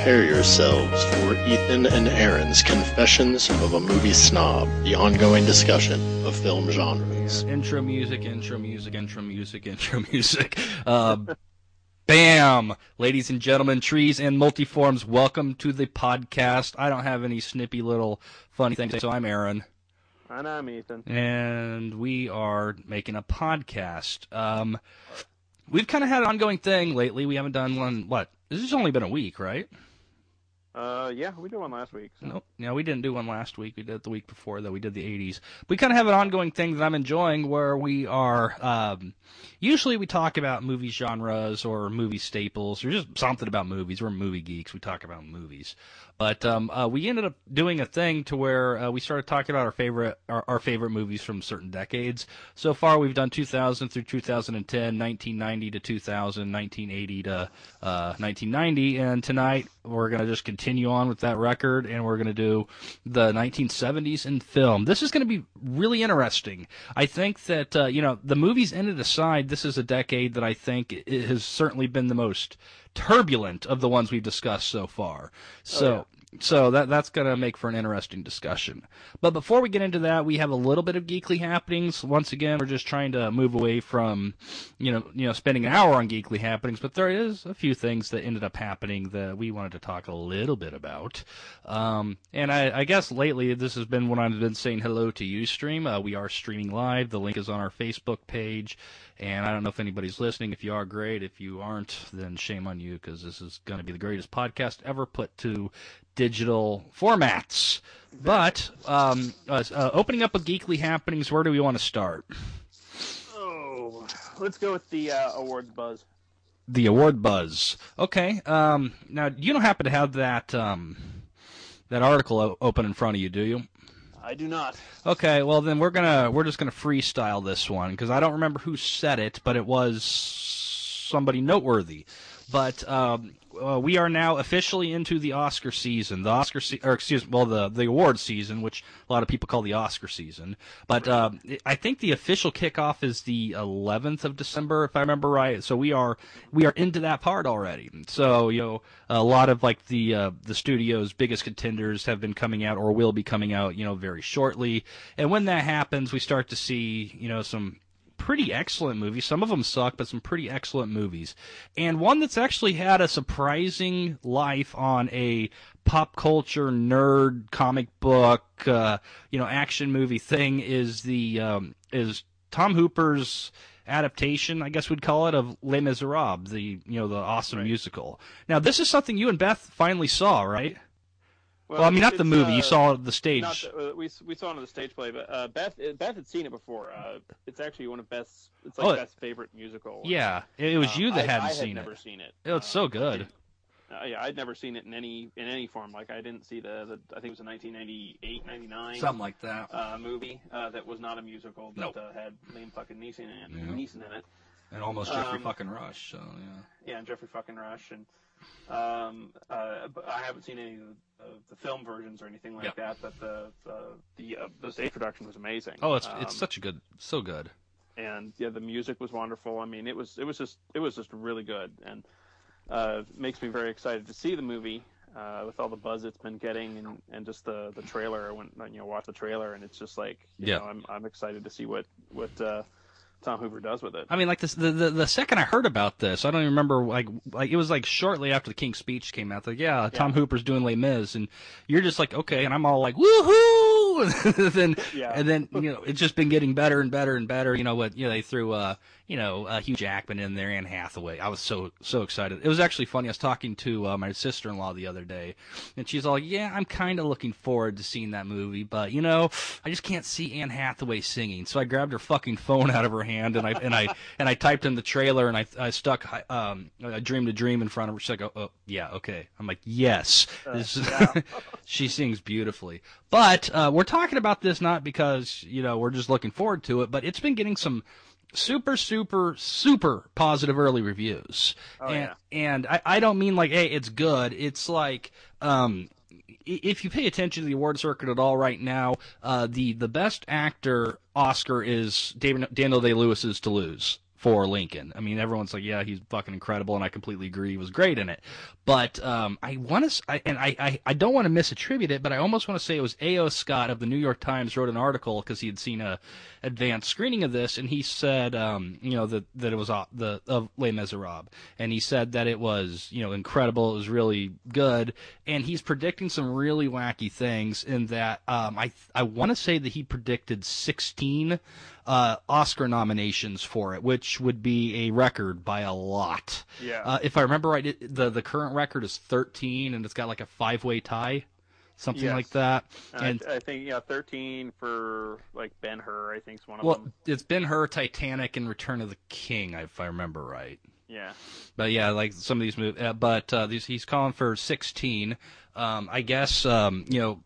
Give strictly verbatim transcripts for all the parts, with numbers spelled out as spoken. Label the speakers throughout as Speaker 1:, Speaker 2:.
Speaker 1: prepare yourselves for Ethan and Aaron's Confessions of a Movie Snob, the ongoing discussion of film genres.
Speaker 2: Intro music, intro music, intro music, intro music. Uh, bam! Ladies and gentlemen, trees and multiforms, welcome to the podcast. I don't have any snippy little funny things, so I'm Aaron.
Speaker 3: And I'm Ethan.
Speaker 2: And we are making a podcast. Um, we've kind of had an ongoing thing lately. We haven't done one, what? This has only been a week, right?
Speaker 3: Uh, yeah, we did one last week. So.
Speaker 2: Nope. No, we didn't do one last week. We did it the week before, though. We did the eighties. We kind of have an ongoing thing that I'm enjoying where we are, um, usually we talk about movie genres or movie staples or just something about movies. We're movie geeks. We talk about movies. But um, uh, we ended up doing a thing to where uh, we started talking about our favorite our, our favorite movies from certain decades. So far, we've done two thousand through two thousand ten, nineteen ninety to two thousand, nineteen eighty to uh, nineteen ninety, and tonight we're going to just continue on with that record, and we're going to do the nineteen seventies in film. This is going to be really interesting. I think that, uh, you know, the movies ended aside, this is a decade that I think it has certainly been the most turbulent of the ones we've discussed so far. So,
Speaker 3: oh, yeah.
Speaker 2: so that that's going to make for an interesting discussion. But before we get into that, we have a little bit of geekly happenings. Once again, we're just trying to move away from, you know, you know, spending an hour on geekly happenings. But there is a few things that ended up happening that we wanted to talk a little bit about. Um, and I, I guess lately this has been when I've been saying hello to Ustream. Uh, we are streaming live. The link is on our Facebook page. And I don't know if anybody's listening. If you are, great. If you aren't, then shame on you, because this is going to be the greatest podcast ever put to digital formats. But um, uh, uh, opening up a geekly happenings, where do we want to start?
Speaker 3: Oh, let's go with the uh, awards buzz.
Speaker 2: The award buzz. Okay. Um, now, you don't happen to have that um, that article o- open in front of you, do you?
Speaker 3: I do not.
Speaker 2: Okay, well then we're gonna we're just gonna freestyle this one because I don't remember who said it, but it was somebody noteworthy. But um, uh, we are now officially into the Oscar season. The Oscar se- or excuse me, well the the award season, which a lot of people call the Oscar season. But um, I think the official kickoff is the eleventh of December, if I remember right. So we are we are into that part already. So you know, a lot of like the uh, the studio's biggest contenders have been coming out or will be coming out, you know, very shortly. And when that happens, we start to see, you know, some pretty excellent movies. Some of them suck, but some pretty excellent movies. And one that's actually had a surprising life on a pop culture nerd comic book, uh, you know, action movie thing is the um, is Tom Hooper's adaptation, I guess we'd call it, of Les Miserables, the you know the awesome
Speaker 3: right.
Speaker 2: musical. Now, this is something you and Beth finally saw, right? Well, well I mean, not the movie.
Speaker 3: Uh,
Speaker 2: you saw the stage.
Speaker 3: Not the, uh, we we saw it on the stage play, but uh, Beth Beth had seen it before. Uh, it's actually one of Beth's. It's like
Speaker 2: oh,
Speaker 3: Beth's favorite musical.
Speaker 2: Yeah, it was
Speaker 3: um,
Speaker 2: you that
Speaker 3: I,
Speaker 2: hadn't
Speaker 3: I had
Speaker 2: seen
Speaker 3: never
Speaker 2: it.
Speaker 3: seen it.
Speaker 2: Oh, it's
Speaker 3: uh,
Speaker 2: so good.
Speaker 3: Uh, yeah, I'd never seen it in any in any form. Like I didn't see the, the I think it was a nineteen ninety-eight, ninety-nine
Speaker 2: Something like that.
Speaker 3: Uh, movie uh, that was not a musical, but
Speaker 2: Nope.
Speaker 3: uh, had Liam fucking Neeson in it.
Speaker 2: Yeah.
Speaker 3: Neeson in it.
Speaker 2: And almost Jeffrey
Speaker 3: Um,
Speaker 2: fucking Rush. So yeah.
Speaker 3: Yeah, and Jeffrey fucking Rush, and um, uh, but I haven't seen any of the, uh, the film versions or anything like
Speaker 2: Yep.
Speaker 3: that. But the the the, uh, the stage production was amazing.
Speaker 2: Oh, it's
Speaker 3: um,
Speaker 2: it's such a good, so good.
Speaker 3: and yeah, the music was wonderful. I mean, it was it was just it was just really good, and uh, makes me very excited to see the movie uh, with all the buzz it's been getting, and, and just the, the trailer. I went you know watch the trailer, and it's just like you
Speaker 2: Yeah.
Speaker 3: know I'm I'm excited to see what what uh, Tom Hooper does with it.
Speaker 2: I mean, like this, the, the the second I heard about this, I don't even remember. Like, like it was like shortly after the King's Speech came out. Like, yeah, Tom
Speaker 3: Yeah.
Speaker 2: Hooper's doing Les Mis, and you're just like, okay, and I'm all like, woohoo! and then,
Speaker 3: Yeah.
Speaker 2: and then, you know, it's just been getting better and better and better. You know what? You know, they threw, uh, you know, uh, Hugh Jackman in there, Anne Hathaway. I was so so excited. It was actually funny. I was talking to uh, my sister-in-law the other day, and she's all, yeah, I'm kind of looking forward to seeing that movie, but you know, I just can't see Anne Hathaway singing. So I grabbed her fucking phone out of her hand, and I and I and I typed in the trailer, and I I stuck um a Dream to Dream in front of her. She's like, oh, oh yeah, okay. I'm like, yes, this is-
Speaker 3: yeah.
Speaker 2: she sings beautifully. But uh, we're talking about this not because you know we're just looking forward to it, but it's been getting some super, super, super positive early reviews.
Speaker 3: Oh,
Speaker 2: and
Speaker 3: yeah.
Speaker 2: and I, I don't mean like, hey, it's good. It's like, um, if you pay attention to the award circuit at all right now, uh, the, the best actor Oscar is David, Daniel Day-Lewis's To Lose. for Lincoln. I mean, everyone's like, yeah, he's fucking incredible, and I completely agree. He was great in it. But um, I want to, and I, I, I don't want to misattribute it, but I almost want to say it was A O. Scott of the New York Times wrote an article because he had seen a advanced screening of this, and he said, um, you know, that that it was uh, the of Les Miserables, and he said that it was, you know, incredible. It was really good, and he's predicting some really wacky things. In that, um, I I want to say that he predicted sixteen uh, Oscar nominations for it, which would be a record by a lot.
Speaker 3: Yeah.
Speaker 2: Uh, if I remember right, it, the the current record is thirteen, and it's got like a five-way tie, something
Speaker 3: Yes.
Speaker 2: like that.
Speaker 3: And
Speaker 2: And
Speaker 3: I, I think yeah, thirteen for like Ben-Hur. I think is one of
Speaker 2: well,
Speaker 3: them.
Speaker 2: it's Ben-Hur, Titanic, and Return of the King, if I remember right.
Speaker 3: Yeah.
Speaker 2: But yeah, like some of these movies. Uh, but uh, these, he's calling for sixteen. Um, I guess um, you know.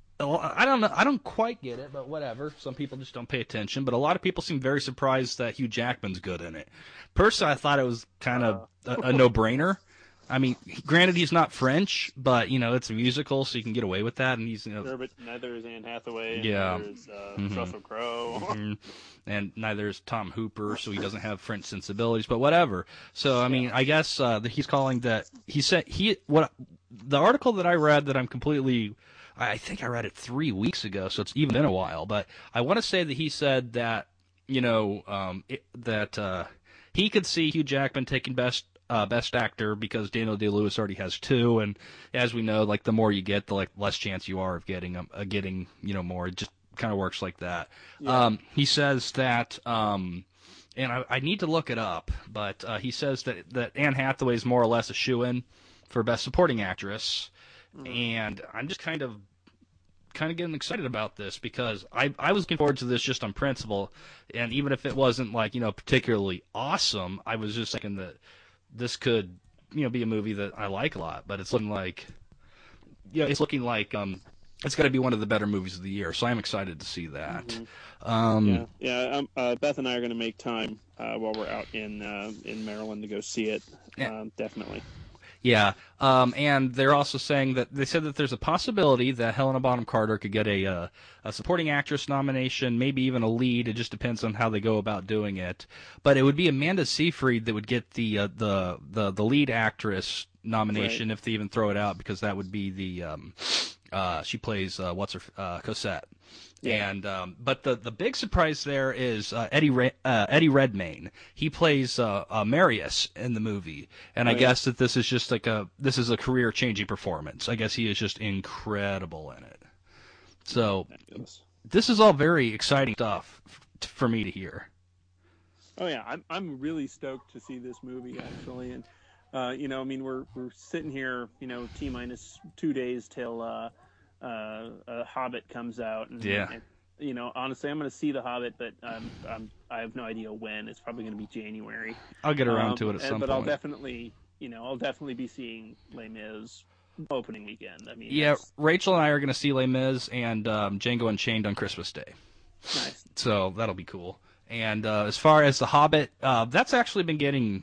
Speaker 2: I don't know. I don't quite get it, but whatever. Some people just don't pay attention. But a lot of people seem very surprised that Hugh Jackman's good in it. Personally, I thought it was kind of
Speaker 3: Uh.
Speaker 2: a, a no-brainer. I mean, granted, he's not French, but you know, it's a musical, so you can get away with that. And he's, you know,
Speaker 3: Sure, but neither is Anne Hathaway. And
Speaker 2: Yeah.
Speaker 3: Neither is uh,
Speaker 2: Mhm.
Speaker 3: Russell Crowe.
Speaker 2: mhm. and neither is Tom Hooper, so he doesn't have French sensibilities. But whatever. So I mean, I guess uh, that he's calling that. He said he what the article that I read that I'm completely. I think I read it three weeks ago, so it's even been a while. But I want to say that he said that, you know, um, it, that uh, he could see Hugh Jackman taking best uh, best actor because Daniel Day-Lewis already has two, and as we know, like the more you get, the like less chance you are of getting um, uh, getting you know more. It just kind of works like that.
Speaker 3: Yeah.
Speaker 2: Um, he says that. Um, and I, I need to look it up, but uh, he says that, that Anne Hathaway is more or less a shoo-in for Best Supporting Actress. And I'm just kind of kind of getting excited about this because I, I was looking forward to this just on principle, and even if it wasn't like, you know, particularly awesome, I was just thinking that this could, you know, be a movie that I like a lot. But it's looking like, yeah, it's looking like um, it's got to be one of the better movies of the year. So I'm excited to see that.
Speaker 3: Mhm.
Speaker 2: Um,
Speaker 3: Yeah, yeah. Um, uh, Beth and I are going to make time uh, while we're out in uh, in Maryland to go see it.
Speaker 2: Yeah.
Speaker 3: Um, definitely.
Speaker 2: Yeah, um, and they're also saying that they said that there's a possibility that Helena Bonham Carter could get a, uh, a supporting actress nomination, maybe even a lead. It just depends on how they go about doing it. But it would be Amanda Seyfried that would get the uh, the, the the lead actress nomination,
Speaker 3: Right.
Speaker 2: if they even throw it out, because that would be the um, uh, she plays uh, what's her uh, Cosette.
Speaker 3: Yeah.
Speaker 2: And um, but the the big surprise there is uh, Eddie Re- uh, Eddie Redmayne. He plays uh, uh, Marius in the movie, and I
Speaker 3: Right.
Speaker 2: guess that this is just like a this is a career changing performance. I guess he is just incredible in it. So
Speaker 3: Fabulous.
Speaker 2: this is all very exciting stuff f- for me to hear.
Speaker 3: Oh yeah, I'm I'm really stoked to see this movie actually, and uh, you know, I mean, we're we're sitting here, you know, t minus two days till uh, uh, uh, Hobbit comes out, and,
Speaker 2: Yeah.
Speaker 3: and you know, honestly, I'm going to see the Hobbit, but um, I'm, I have no idea when. It's probably going to be January.
Speaker 2: I'll get around
Speaker 3: Um,
Speaker 2: to it at
Speaker 3: and-
Speaker 2: some
Speaker 3: but
Speaker 2: point.
Speaker 3: I'll definitely, you know, I'll definitely be seeing Les Mis opening weekend. I mean,
Speaker 2: Yeah,
Speaker 3: that's
Speaker 2: Rachel and I are going to see Les Mis and um, Django Unchained on Christmas Day.
Speaker 3: nice.
Speaker 2: So that'll be cool. And uh, as far as The Hobbit, uh, that's actually been getting.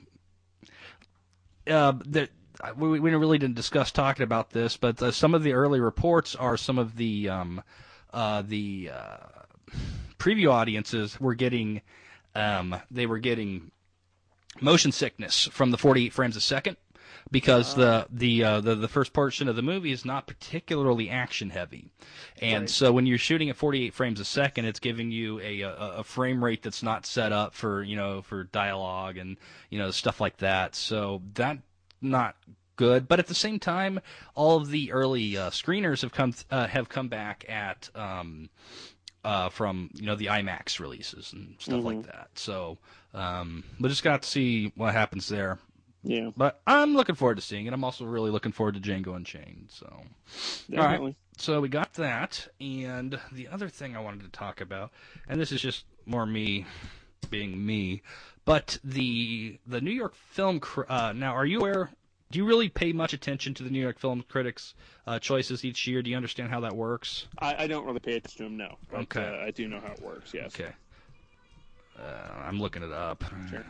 Speaker 2: Uh, the, we, we really didn't discuss talking about this, but uh, some of the early reports are some of the um, uh, the uh, preview audiences were getting um, they were getting motion sickness from the forty-eight frames a second. Because the the, uh, the the first portion of the movie is not particularly action heavy, and
Speaker 3: Right.
Speaker 2: so when you're shooting at forty-eight frames a second, it's giving you a, a a frame rate that's not set up for you know for dialogue and you know stuff like that. So that not good. But at the same time, all of the early uh, screeners have come uh, have come back at um, uh, from you know the IMAX releases and stuff
Speaker 3: Mhm.
Speaker 2: like that. So um, we just got to see what happens there.
Speaker 3: Yeah,
Speaker 2: But I'm looking forward to seeing it. I'm also really looking forward to Django Unchained. So, all
Speaker 3: definitely.
Speaker 2: right. So we got that, and the other thing I wanted to talk about, and this is just more me being me, but the the New York Film. Cr- uh, now, are you aware? Do you really pay much attention to the New York Film Critics' uh, choices each year? Do you understand how that works?
Speaker 3: I, I don't really pay attention to them, no. But,
Speaker 2: Okay.
Speaker 3: Uh, I do know how it works. Yes.
Speaker 2: Okay. Uh, I'm looking it up.
Speaker 3: Sure.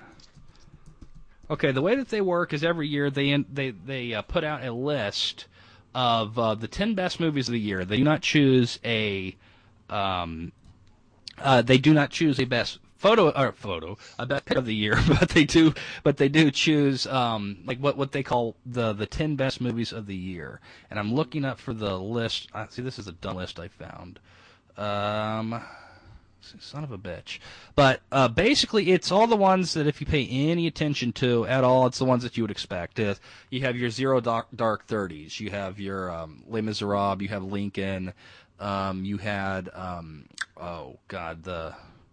Speaker 2: Okay, the way that they work is every year they in, they they uh, put out a list of uh, the ten best movies of the year. They do not choose a um, uh, they do not choose a best photo or photo a best pick of the year, but they do but they do choose um like what what they call the the ten best movies of the year. And I'm looking up for the list. I see this is a dumb list I found. Um. Son of a bitch. But uh, basically, it's all the ones that if you pay any attention to at all, it's the ones that you would expect. Uh, you have your Zero Dark, Dark thirties. You have your um, Les Miserables. You have Lincoln. Um, you had, um, oh, God, the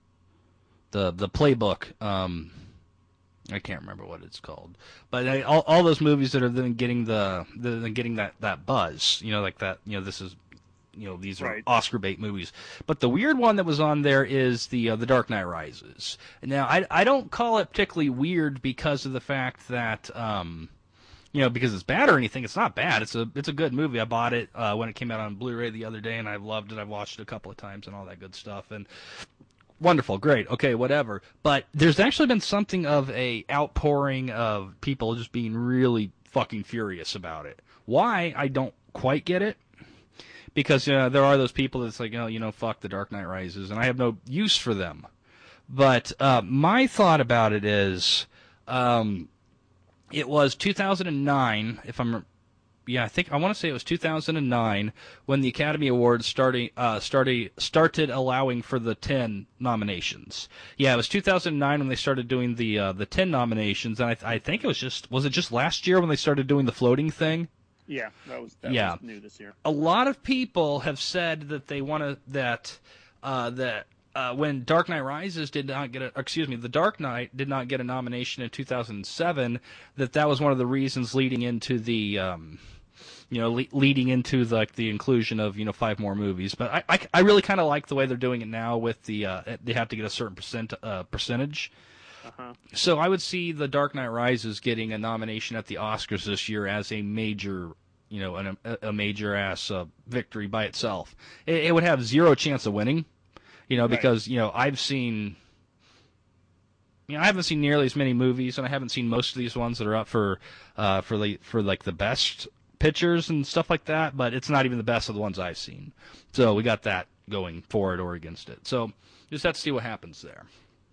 Speaker 2: the the Playbook. Um, I can't remember what it's called. But uh, all all those movies that are then getting the, the getting that, that buzz. You know, like that, you know, this is... You know, these are
Speaker 3: right.
Speaker 2: Oscar bait movies. But the weird one that was on there is the uh, the Dark Knight Rises. Now, I I don't call it particularly weird because of the fact that um, you know, because it's bad or anything. It's not bad. It's a it's a good movie. I bought it uh, when it came out on Blu-ray the other day, and I loved it. I've watched it a couple of times and all that good stuff. And wonderful, great, okay, whatever. But there's actually been something of a outpouring of people just being really fucking furious about it. Why? I don't quite get it. Because uh, there are those people that's like, oh, you know, fuck The Dark Knight Rises, and I have no use for them. But uh, my thought about it is, um, it was two thousand nine, if I'm, yeah, I think I want to say it was two thousand nine when the Academy Awards started uh, started started allowing for the ten nominations. Yeah, it was two thousand nine when they started doing the uh, the ten nominations, and I, I think it was just was it just last year when they started doing the floating thing.
Speaker 3: Yeah, that was that
Speaker 2: yeah.
Speaker 3: was new this year.
Speaker 2: A lot of people have said that they want to that uh, that uh, when Dark Knight Rises did not get a excuse me, The Dark Knight did not get a nomination in two thousand seven. That that was one of the reasons leading into the um, you know le- leading into the, like the inclusion of you know five more movies. But I I, I really kind of like the way they're doing it now with the uh, they have to get a certain percent uh, percentage.
Speaker 3: Uh-huh.
Speaker 2: So I would see The Dark Knight Rises getting a nomination at the Oscars this year as a major, you know, an, a, a major ass uh, victory by itself. It, it would have zero chance of winning, you know,
Speaker 3: Right.
Speaker 2: because you know I've seen, you know, I haven't seen nearly as many movies, and I haven't seen most of these ones that are up for, uh, for like for like the best pictures and stuff like that. But it's not even the best of the ones I've seen. So we got that going for it or against it. So just have to see what happens there.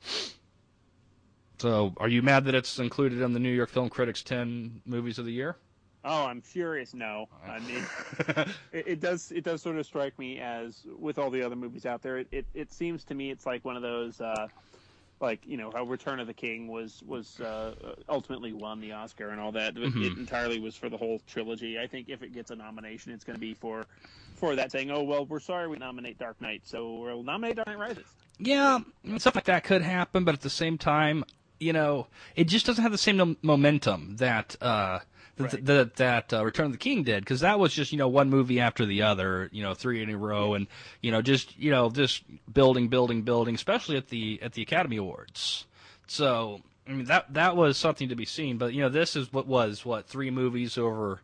Speaker 2: So, are you mad that it's included in the New York Film Critics ten movies of the year?
Speaker 3: Oh, I'm furious. No, I mean, it, it does. It does sort of strike me as with all the other movies out there. It it, it seems to me it's like one of those, uh, like you know how Return of the King was was uh, ultimately won the Oscar and all that.
Speaker 2: Mm-hmm.
Speaker 3: It entirely was for the whole trilogy. I think if it gets a nomination, it's going to be for for that, saying, "Oh well, we're sorry we nominate Dark Knight, so we'll nominate Dark Knight Rises."
Speaker 2: Yeah, stuff like that could happen, but at the same time, you know, it just doesn't have the same no- momentum that uh, th-
Speaker 3: Right.
Speaker 2: that that uh, Return of the King did, because that was just you know one movie after the other, you know, three in a row, and you know just you know just building, building, building, especially at the at the Academy Awards. So I mean that that was something to be seen, but you know this is what was what three movies over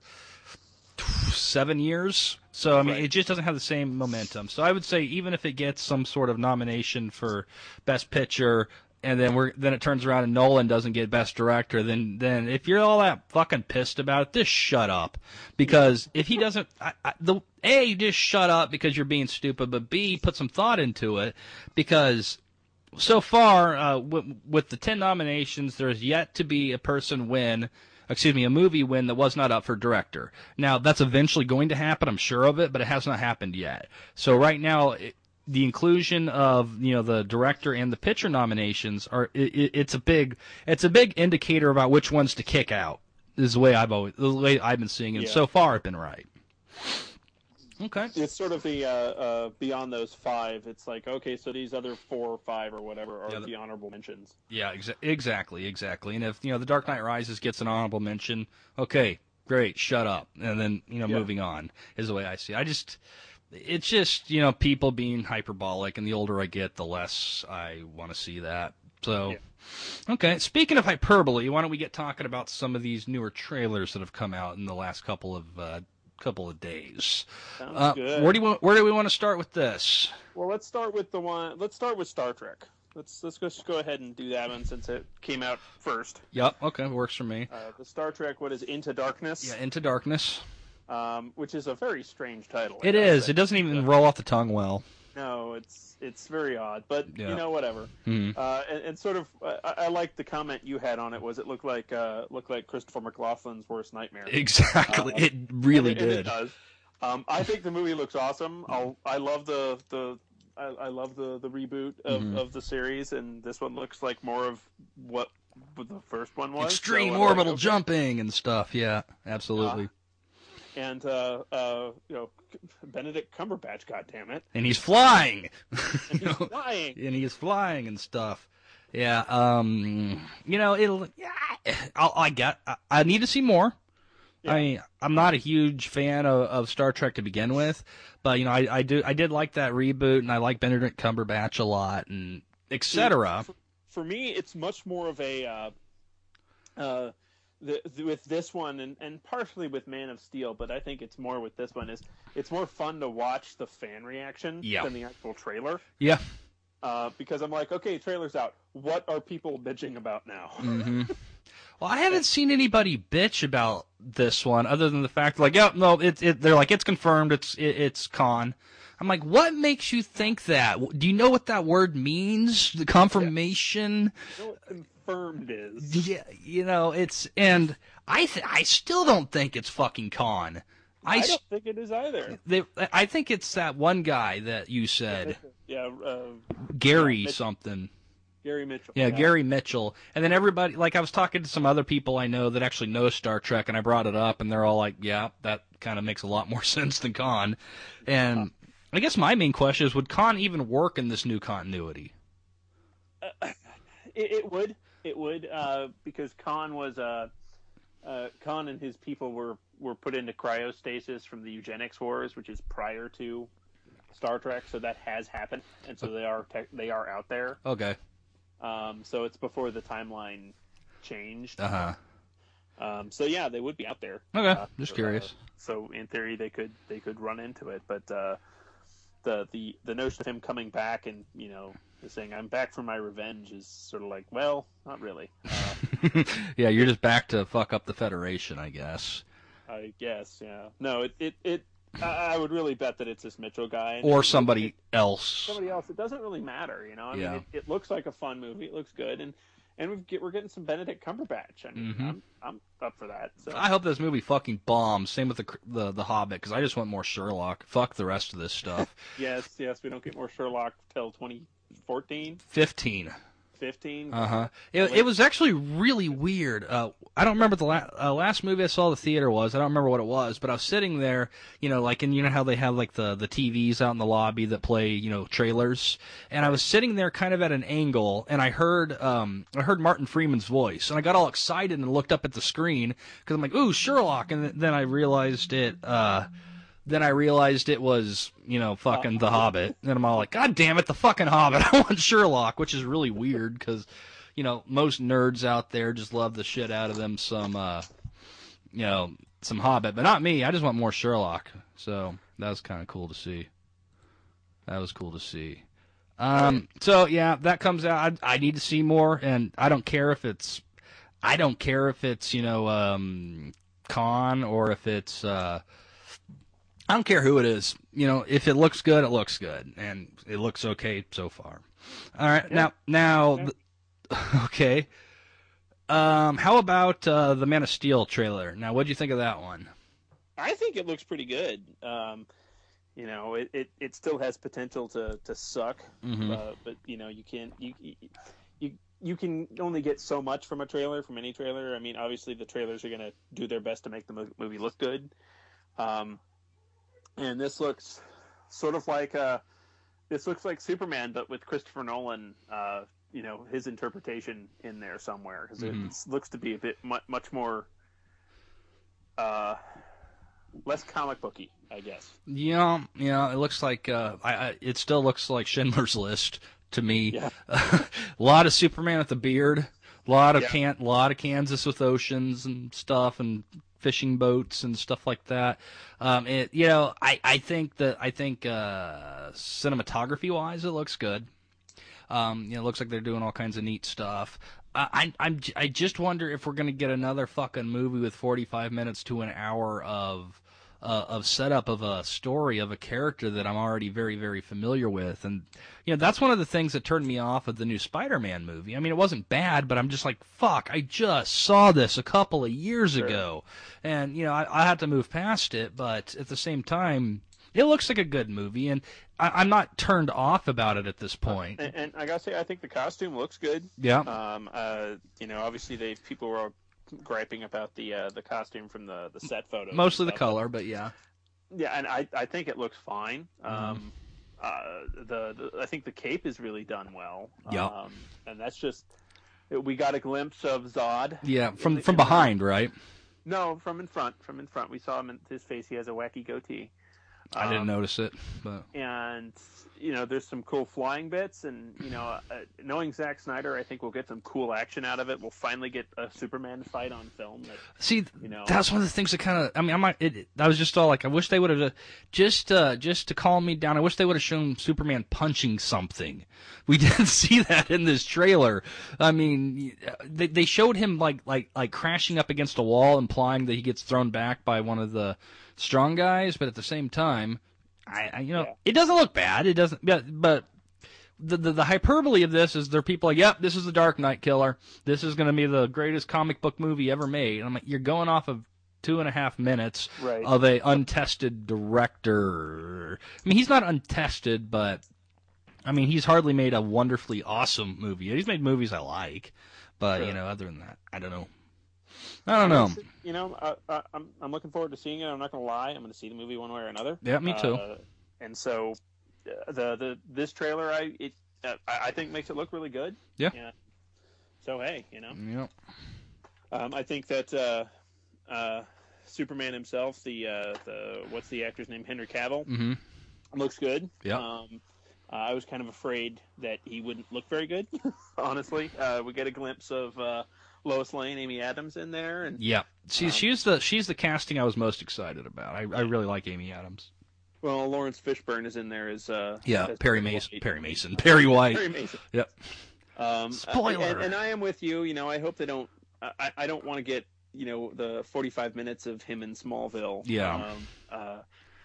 Speaker 2: seven years. So I mean,
Speaker 3: Right.
Speaker 2: it just doesn't have the same momentum. So I would say even if it gets some sort of nomination for Best Picture, and then we're then it turns around and Nolan doesn't get Best Director, then then if you're all that fucking pissed about it, just shut up. Because if he doesn't, I, I, the A, just shut up because you're being stupid, but B, put some thought into it, because so far uh, w- with the ten nominations, there's yet to be a person win. Excuse me, a movie win that was not up for director. Now, that's eventually going to happen, I'm sure of it, but it has not happened yet. So right now, it, the inclusion of you know the director and the picture nominations are it, it's a big it's a big indicator about which ones to kick out. This is the way I've always the way I've been seeing it. And
Speaker 3: Yeah.
Speaker 2: so far, I've been right. Okay.
Speaker 3: It's sort of the uh, uh, beyond those five. It's like, okay, so these other four or five or whatever are
Speaker 2: Yeah, the-
Speaker 3: the honorable mentions.
Speaker 2: Yeah, exa- exactly, exactly. And if you know the Dark Knight Rises gets an honorable mention, okay, great, shut up, and then you know
Speaker 3: Yeah.
Speaker 2: moving on is the way I see it. I just, it's just you know people being hyperbolic, and the older I get, the less I want to see that. So,
Speaker 3: Yeah.
Speaker 2: okay. Speaking of hyperbole, why don't we get talking about some of these newer trailers that have come out in the last couple of uh, couple of days?
Speaker 3: Sounds
Speaker 2: Uh,
Speaker 3: good.
Speaker 2: where do you want, where do we want to start with this?
Speaker 3: Well, let's start with the one. Let's start with Star Trek. Let's let's just go ahead and do that one since it came out first.
Speaker 2: Yep. Okay, works for me.
Speaker 3: Uh, the Star Trek, what is Into Darkness?
Speaker 2: Yeah, Into Darkness.
Speaker 3: Um, which is a very strange title. I
Speaker 2: It
Speaker 3: gotta
Speaker 2: is.
Speaker 3: say.
Speaker 2: It doesn't even roll off the tongue well.
Speaker 3: No, it's it's very odd, but
Speaker 2: Yeah.
Speaker 3: you know, whatever.
Speaker 2: Mm-hmm.
Speaker 3: Uh, and, and sort of, uh, I, I like the comment you had on it. Was it looked like uh, looked like Christopher McLaughlin's worst nightmare?
Speaker 2: Exactly,
Speaker 3: Uh,
Speaker 2: it really
Speaker 3: and it, and
Speaker 2: did.
Speaker 3: it does. Um, I think the movie looks awesome. I'll, I love the the I, I love the, the reboot of,
Speaker 2: Mhm.
Speaker 3: of the series, and this one looks like more of what the first one was.
Speaker 2: Extreme
Speaker 3: so, uh,
Speaker 2: orbital
Speaker 3: okay.
Speaker 2: jumping and stuff. Yeah, absolutely.
Speaker 3: Uh, and uh, uh, you know, Benedict Cumberbatch, goddammit.
Speaker 2: And he's flying.
Speaker 3: And
Speaker 2: You
Speaker 3: he's
Speaker 2: know?
Speaker 3: flying.
Speaker 2: And he's flying and stuff. Yeah. Um. You know, it'll. Yeah. I'll, I got. I, I need to see more.
Speaker 3: Yeah.
Speaker 2: I mean, I'm not a huge fan of, of Star Trek to begin with, but you know, I, I do. I did like that reboot, and I like Benedict Cumberbatch a lot, and et cetera.
Speaker 3: For, for me, it's much more of a. Uh, uh, the, the, with this one, and, and partially with Man of Steel, but I think it's more with this one. Is it's more fun to watch the fan reaction
Speaker 2: Yeah.
Speaker 3: than the actual trailer.
Speaker 2: Yeah.
Speaker 3: Uh, because I'm like, okay, trailer's out. What are people bitching about now?
Speaker 2: Mm-hmm. Well, I haven't seen anybody bitch about this one other than the fact, like, yeah, no, it, it, they're like, it's confirmed, it's, it, it's Khan. I'm like, what makes you think that? Do you know what that word means? The confirmation?
Speaker 3: You know what confirmed is?
Speaker 2: Yeah, you know, it's, and I, th- I still don't think it's fucking Khan. I,
Speaker 3: I
Speaker 2: s-
Speaker 3: don't think it is either.
Speaker 2: they, I think it's that one guy that you said,
Speaker 3: Yeah, uh,
Speaker 2: Gary
Speaker 3: Mitchell.
Speaker 2: something.
Speaker 3: Gary Mitchell.
Speaker 2: Yeah, Gary Mitchell. And then everybody, like I was talking to some other people I know that actually know Star Trek, and I brought it up, and they're all like, yeah, that kind of makes a lot more sense than Khan. And I guess my main question is, would Khan even work in this new continuity?
Speaker 3: Uh, it, it would. It would, uh, because Khan was, uh, uh, Khan and his people were, were put into cryostasis from the eugenics wars, which is prior to Star Trek, so that has happened, and so they are te- they are out there.
Speaker 2: Okay.
Speaker 3: Um, so it's before the timeline changed.
Speaker 2: Uh-huh.
Speaker 3: Um, so yeah, they would be out there.
Speaker 2: Okay,
Speaker 3: Uh,
Speaker 2: just
Speaker 3: uh,
Speaker 2: curious.
Speaker 3: so in theory, they could they could run into it, but uh, the the the notion of him coming back and you know saying I'm back for my revenge is sort of like, well, not really. Uh,
Speaker 2: Yeah, you're just back to fuck up the Federation, I guess.
Speaker 3: I guess, yeah. No, it it, it I I would really bet that it's this Mitchell guy and
Speaker 2: Or
Speaker 3: it-
Speaker 2: somebody
Speaker 3: it-
Speaker 2: else.
Speaker 3: somebody else. It doesn't really matter, you know. I
Speaker 2: Yeah.
Speaker 3: mean, it, it looks like a fun movie. It looks good, and and we get we're getting some Benedict Cumberbatch. I mean,
Speaker 2: Mhm.
Speaker 3: I'm I'm up for that. So.
Speaker 2: I hope this movie fucking bombs. Same with the the, the Hobbit, because I just want more Sherlock. Fuck the rest of this stuff.
Speaker 3: Yes, yes, we don't get more Sherlock till twenty fourteen,
Speaker 2: Fifteen.
Speaker 3: fifteen.
Speaker 2: Uh huh. It, it was actually really weird. Uh, I don't remember the la- uh, last movie I saw at the theater was. I don't remember what it was, but I was sitting there, you know, like, and you know how they have like the the T Vs out in the lobby that play, you know, trailers, and I was sitting there kind of at an angle, and I heard um I heard Martin Freeman's voice, and I got all excited and looked up at the screen because I'm like, ooh, Sherlock, and then I realized it. Uh, Then I realized it was, you know, fucking The Hobbit. And I'm all like, God damn it, The fucking Hobbit. I want Sherlock, which is really weird because, you know, most nerds out there just love the shit out of them some, uh, you know, some Hobbit. But not me. I just want more Sherlock. So that was kind of cool to see. That was cool to see. Um, so, yeah, that comes out. I, I need to see more. And I don't care if it's, I don't care if it's, you know, um, Khan or if it's, uh, I don't care who it is. You know, if it looks good, it looks good, and it looks okay so far. All right,
Speaker 3: Yeah.
Speaker 2: now, now,
Speaker 3: Yeah.
Speaker 2: th- okay. Um, how about uh, the Man of Steel trailer? Now, what do you think of that one?
Speaker 3: I think it looks pretty good. Um, you know, it, it, it still has potential to, to suck,
Speaker 2: Mhm.
Speaker 3: uh, but you know, you can't you, you you you can only get so much from a trailer, from any trailer. I mean, obviously the trailers are going to do their best to make the mo- movie look good. Um, and this looks sort of like uh, this looks like Superman, but with Christopher Nolan, uh, you know, his interpretation in there somewhere, because
Speaker 2: Mhm.
Speaker 3: it looks to be a bit mu- much more. Uh, less comic booky, I guess.
Speaker 2: Yeah, yeah, it looks like uh, I, I. It still looks like Schindler's List to me.
Speaker 3: Yeah.
Speaker 2: A lot of Superman with the beard. A lot of
Speaker 3: Yeah.
Speaker 2: can, lot of Kansas with oceans and stuff, and fishing boats and stuff like that. Um, it, you know, I, I think that I think uh, cinematography wise, it looks good. Um, you know, it looks like they're doing all kinds of neat stuff. Uh, I I'm I just wonder if we're gonna get another fucking movie with forty-five minutes to an hour of uh, of setup of a story of a character that I'm already very, very familiar with. And, you know, that's one of the things that turned me off of the new Spider-Man movie. I mean, it wasn't bad, but I'm just like, fuck, I just saw this a couple of years
Speaker 3: Sure.
Speaker 2: ago. And, you know, I, I had to move past it, but at the same time, it looks like a good movie, and I, I'm not turned off about it at this point.
Speaker 3: And, and I gotta say, I think the costume looks good.
Speaker 2: Yeah.
Speaker 3: Um. Uh. You know, obviously, they people were griping about the uh, the costume from the, the set photos.
Speaker 2: Mostly
Speaker 3: and
Speaker 2: the
Speaker 3: stuff.
Speaker 2: color, but yeah.
Speaker 3: Yeah, and I, I think it looks fine.
Speaker 2: Mm-hmm.
Speaker 3: Um. Uh. The, the I think the cape is really done well.
Speaker 2: Yeah.
Speaker 3: Um. And that's just we got a glimpse of Zod.
Speaker 2: Yeah, from
Speaker 3: the-
Speaker 2: from
Speaker 3: in the-
Speaker 2: behind, right?
Speaker 3: No, from in front. From in front, we saw him in his face. He has a wacky goatee.
Speaker 2: I didn't
Speaker 3: Um,
Speaker 2: notice it, but
Speaker 3: and you know there's some cool flying bits, and you know uh, knowing Zack Snyder, I think we'll get some cool action out of it. We'll finally get a Superman fight on film that
Speaker 2: see,
Speaker 3: you know
Speaker 2: that's one of the things that kind of. I mean, I might. It, I was just all like, I wish they would have just uh, just to calm me down. I wish they would have shown Superman punching something. We didn't see that in this trailer. I mean, they they showed him like like like crashing up against a wall, implying that he gets thrown back by one of the strong guys, but at the same time, I, I you know,
Speaker 3: Yeah.
Speaker 2: it doesn't look bad. It doesn't, but, but the, the the hyperbole of this is there are people like, yep, this is the Dark Knight Killer. This is going to be the greatest comic book movie ever made. And I'm like, you're going off of two and a half minutes
Speaker 3: Right.
Speaker 2: of a untested director. I mean, he's not untested, but I mean, he's hardly made a wonderfully awesome movie. He's made movies I like, but
Speaker 3: Sure.
Speaker 2: you know, other than that, I don't know. I don't know.
Speaker 3: You know, uh, uh, I'm I'm looking forward to seeing it. I'm not gonna lie. I'm gonna see the movie one way or another.
Speaker 2: Yeah, me too.
Speaker 3: Uh, and so, uh, the the this trailer, I it uh, I I think makes it look really good.
Speaker 2: Yeah.
Speaker 3: So hey, you know,
Speaker 2: Yep.
Speaker 3: um, I think that uh, uh, Superman himself, the uh, the what's the actor's name, Henry Cavill,
Speaker 2: Mm-hmm.
Speaker 3: looks good.
Speaker 2: Yeah.
Speaker 3: Um, uh, I was kind of afraid that he wouldn't look very good. Honestly, uh, we get a glimpse of uh, Lois Lane, Amy Adams in there, and
Speaker 2: Yeah, she's
Speaker 3: Um,
Speaker 2: she's the she's the casting I was most excited about. I, I really like Amy Adams.
Speaker 3: well, Lawrence Fishburne is in there as uh,
Speaker 2: Yeah,
Speaker 3: as
Speaker 2: Perry
Speaker 3: Perry
Speaker 2: Mason,
Speaker 3: White.
Speaker 2: Perry Mason, Perry White.
Speaker 3: Perry Mason.
Speaker 2: Yep.
Speaker 3: Um,
Speaker 2: Spoiler.
Speaker 3: And, and I am with you. You know, I hope they don't. I, I don't want to get you know the forty-five minutes of him in Smallville.
Speaker 2: Yeah.
Speaker 3: Um, uh,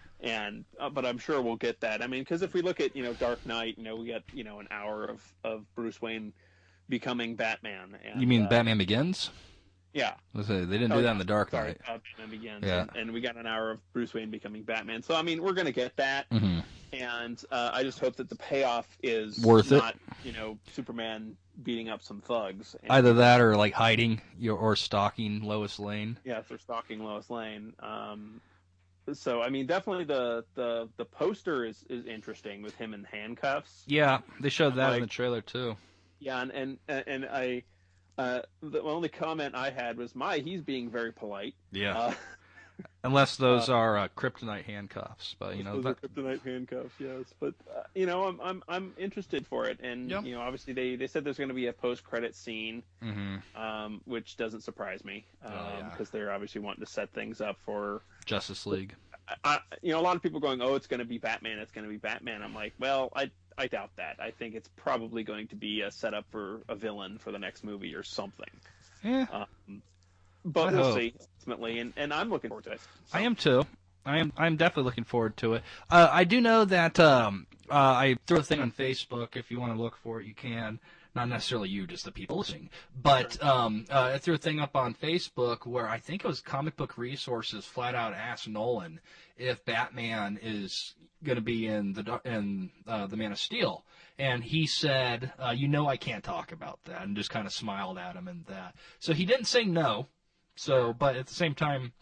Speaker 3: and uh, but I'm sure we'll get that. I mean, because if we look at you know Dark Knight, you know we got you know an hour of, of Bruce Wayne becoming Batman. And,
Speaker 2: You mean
Speaker 3: uh,
Speaker 2: Batman Begins?
Speaker 3: Yeah.
Speaker 2: Let's say they didn't
Speaker 3: Oh,
Speaker 2: do that
Speaker 3: yeah.
Speaker 2: in the Dark
Speaker 3: Sorry,
Speaker 2: Knight.
Speaker 3: uh, Batman Begins.
Speaker 2: Yeah.
Speaker 3: And, and we got an hour of Bruce Wayne becoming Batman. So I mean, we're gonna get that.
Speaker 2: Mm-hmm.
Speaker 3: And uh, I just hope that the payoff is
Speaker 2: Worth it.
Speaker 3: not, you know, Superman beating up some thugs. And,
Speaker 2: Either that or like hiding your or stalking Lois Lane.
Speaker 3: yeah, if they're stalking Lois Lane. Um, so I mean, definitely the, the, the poster is, is interesting with him in handcuffs.
Speaker 2: Yeah, they showed that in
Speaker 3: Like-
Speaker 2: the trailer too.
Speaker 3: Yeah, and and and I, uh, the only comment I had was, "My, he's being very polite."
Speaker 2: Yeah.
Speaker 3: Uh,
Speaker 2: Unless those are uh, kryptonite handcuffs, but you know
Speaker 3: Those are
Speaker 2: that,
Speaker 3: kryptonite handcuffs, yes. But uh, you know, I'm I'm I'm interested for it, and
Speaker 2: Yeah.
Speaker 3: you know, obviously they, they said there's going to be a post credit scene,
Speaker 2: hmm
Speaker 3: um, which doesn't surprise me, um,
Speaker 2: Oh, yeah.
Speaker 3: because they're obviously wanting to set things up for,
Speaker 2: Justice League.
Speaker 3: I, you know, a lot of people going, oh, it's going to be Batman, it's going to be Batman. I'm like, well, I I doubt that. I think it's probably going to be a setup for a villain for the next movie or something.
Speaker 2: Yeah,
Speaker 3: Um, but
Speaker 2: I
Speaker 3: we'll
Speaker 2: hope.
Speaker 3: see ultimately, and, and I'm looking forward to it. So.
Speaker 2: I am too. I am. I'm definitely looking forward to it. Uh, I do know that um, uh, I threw a thing on Facebook. If you want to look for it, you can. Not necessarily you, just the people listening. But um, uh, I threw a thing up on Facebook where I think it was Comic Book Resources flat out asked Nolan if Batman is going to be in the in uh, the Man of Steel, and he said, uh, "You know, I can't talk about that," and just kind of smiled at him and that. So he didn't say no. So, but at the same time,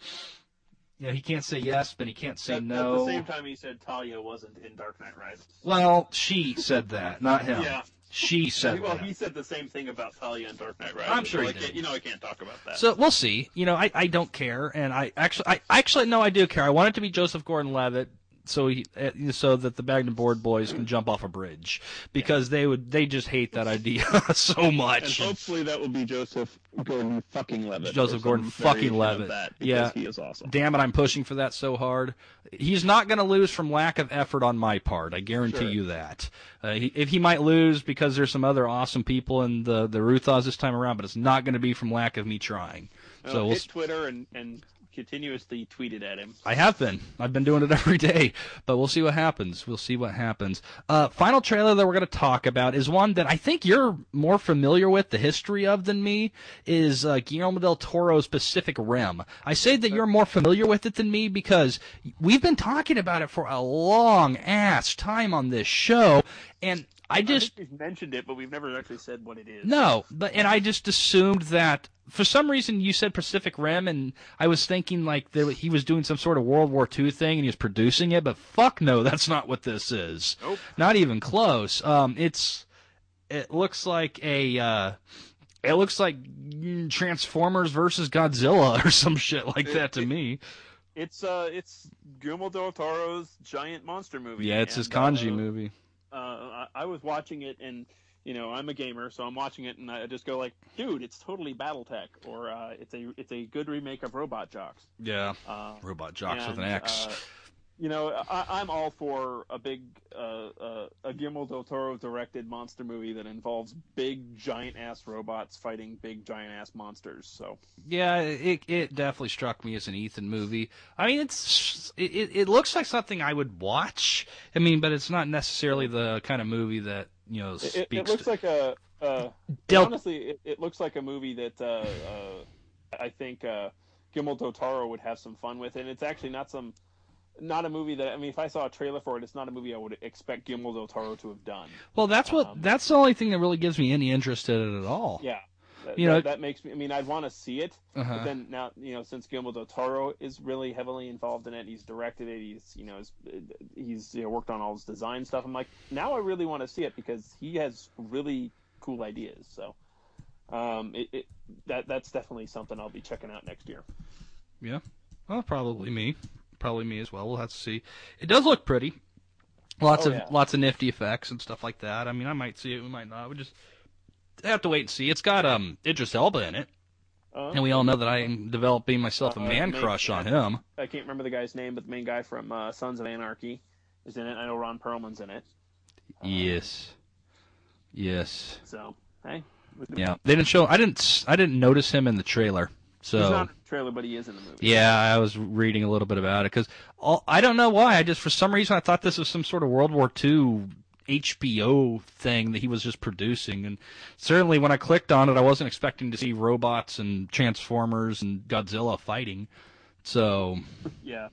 Speaker 2: you know, he can't say yes, but he can't say
Speaker 3: At,
Speaker 2: no.
Speaker 3: at the same time, he said Talia wasn't in Dark Knight Rises.
Speaker 2: Well, she said that, not him.
Speaker 3: Yeah.
Speaker 2: She said
Speaker 3: well,
Speaker 2: that.
Speaker 3: he said the same thing about Talia and Dark Knight Rises.
Speaker 2: I'm sure
Speaker 3: so
Speaker 2: he
Speaker 3: I can't-
Speaker 2: did.
Speaker 3: You know, I can't talk about that.
Speaker 2: So we'll see. You know, I, I don't care, and I actually I actually no, I do care. I want it to be Joseph Gordon-Levitt, so he uh, so that the Bagden Board boys can jump off a bridge, because they would they just hate that idea so
Speaker 3: and
Speaker 2: much.
Speaker 3: hopefully that will be Joseph Gordon fucking Levitt.
Speaker 2: Joseph
Speaker 3: or some
Speaker 2: Gordon fucking
Speaker 3: variation of
Speaker 2: Levitt.
Speaker 3: That, because
Speaker 2: Yeah.
Speaker 3: he is awesome.
Speaker 2: Damn it, I'm pushing for that so hard. He's not going to lose from lack of effort on my part. I guarantee
Speaker 3: Sure.
Speaker 2: you that. Uh, he, if he might lose because there's some other awesome people in the the Ruthas this time around, but it's not going to be from lack of me trying.
Speaker 3: Uh,
Speaker 2: So we'll
Speaker 3: hit Twitter and and continuously tweeted at him.
Speaker 2: I have been. I've been doing it every day, but we'll see what happens. We'll see what happens. Uh, final trailer that we're going to talk about is one that I think you're more familiar with the history of than me, is uh, Guillermo del Toro's Pacific Rim. I say that you're more familiar with it than me because we've been talking about it for a long-ass time on this show, and I just...
Speaker 3: I think we've mentioned it, but we've never actually said what it is.
Speaker 2: No, but and I just assumed that... For some reason, you said Pacific Rim, and I was thinking like that he was doing some sort of World War Two thing, and he was producing it. But fuck no, that's not what this is.
Speaker 3: Nope.
Speaker 2: Not even close. Um, it's it looks like a uh, it looks like Transformers versus Godzilla or some shit like
Speaker 3: it,
Speaker 2: that to
Speaker 3: it,
Speaker 2: me.
Speaker 3: It's uh, it's Guillermo del Toro's giant monster movie.
Speaker 2: Yeah, it's
Speaker 3: and,
Speaker 2: his kanji
Speaker 3: uh,
Speaker 2: movie.
Speaker 3: Uh, I, I was watching it and. You know, I'm a gamer, so I'm watching it, and I just go like, "Dude, it's totally BattleTech," or uh, "It's a it's a good remake of Robot Jox."
Speaker 2: Yeah,
Speaker 3: uh,
Speaker 2: Robot Jox
Speaker 3: and,
Speaker 2: with an X.
Speaker 3: Uh, you know, I, I'm all for a big uh, uh, a Guillermo del Toro directed monster movie that involves big giant ass robots fighting big giant ass monsters. So
Speaker 2: yeah, it it definitely struck me as an Ethan movie. I mean, it's it it looks like something I would watch. I mean, but it's not necessarily the kind of movie that. You know,
Speaker 3: it, it
Speaker 2: speaks
Speaker 3: looks
Speaker 2: to...
Speaker 3: like a uh,
Speaker 2: Del...
Speaker 3: honestly, it, it looks like a movie that uh, uh, I think uh, Guillermo del Toro would have some fun with, and it's actually not some not a movie that I mean, if I saw a trailer for it, it's not a movie I would expect Guillermo del Toro to have done.
Speaker 2: Well, that's what
Speaker 3: um,
Speaker 2: that's the only thing that really gives me any interest in it at all.
Speaker 3: Yeah. That,
Speaker 2: you
Speaker 3: that,
Speaker 2: know,
Speaker 3: that makes me. I mean, I'd want to see it,
Speaker 2: uh-huh.
Speaker 3: but then now, you know, since Guillermo del Toro is really heavily involved in it, he's directed it. He's, you know, he's, he's you know, worked on all his design stuff. I'm like, now I really want to see it because he has really cool ideas. So, um, it, it that that's definitely something I'll be checking out next year.
Speaker 2: Yeah, well, probably me, probably me as well. We'll have to see. It does look pretty. Lots
Speaker 3: oh,
Speaker 2: of
Speaker 3: yeah.
Speaker 2: lots of nifty effects and stuff like that. I mean, I might see it, we might not. We just. Have to wait and see. It's got um Idris Elba in it, uh, and we all know that I am developing myself a man uh, crush on him.
Speaker 3: I can't remember the guy's name, but the main guy from uh, Sons of Anarchy is in it. I know Ron Perlman's in it.
Speaker 2: Yes, um, yes.
Speaker 3: So hey,
Speaker 2: yeah, they didn't show. I didn't. I didn't notice him in the trailer. So
Speaker 3: he's not in the trailer, but he is in the movie.
Speaker 2: Yeah, I was reading a little bit about it because I don't know why. I just for some reason I thought this was some sort of World War Two. H B O thing that he was just producing, and certainly when I clicked on it, I wasn't expecting to see robots and Transformers and Godzilla fighting. So
Speaker 3: yeah,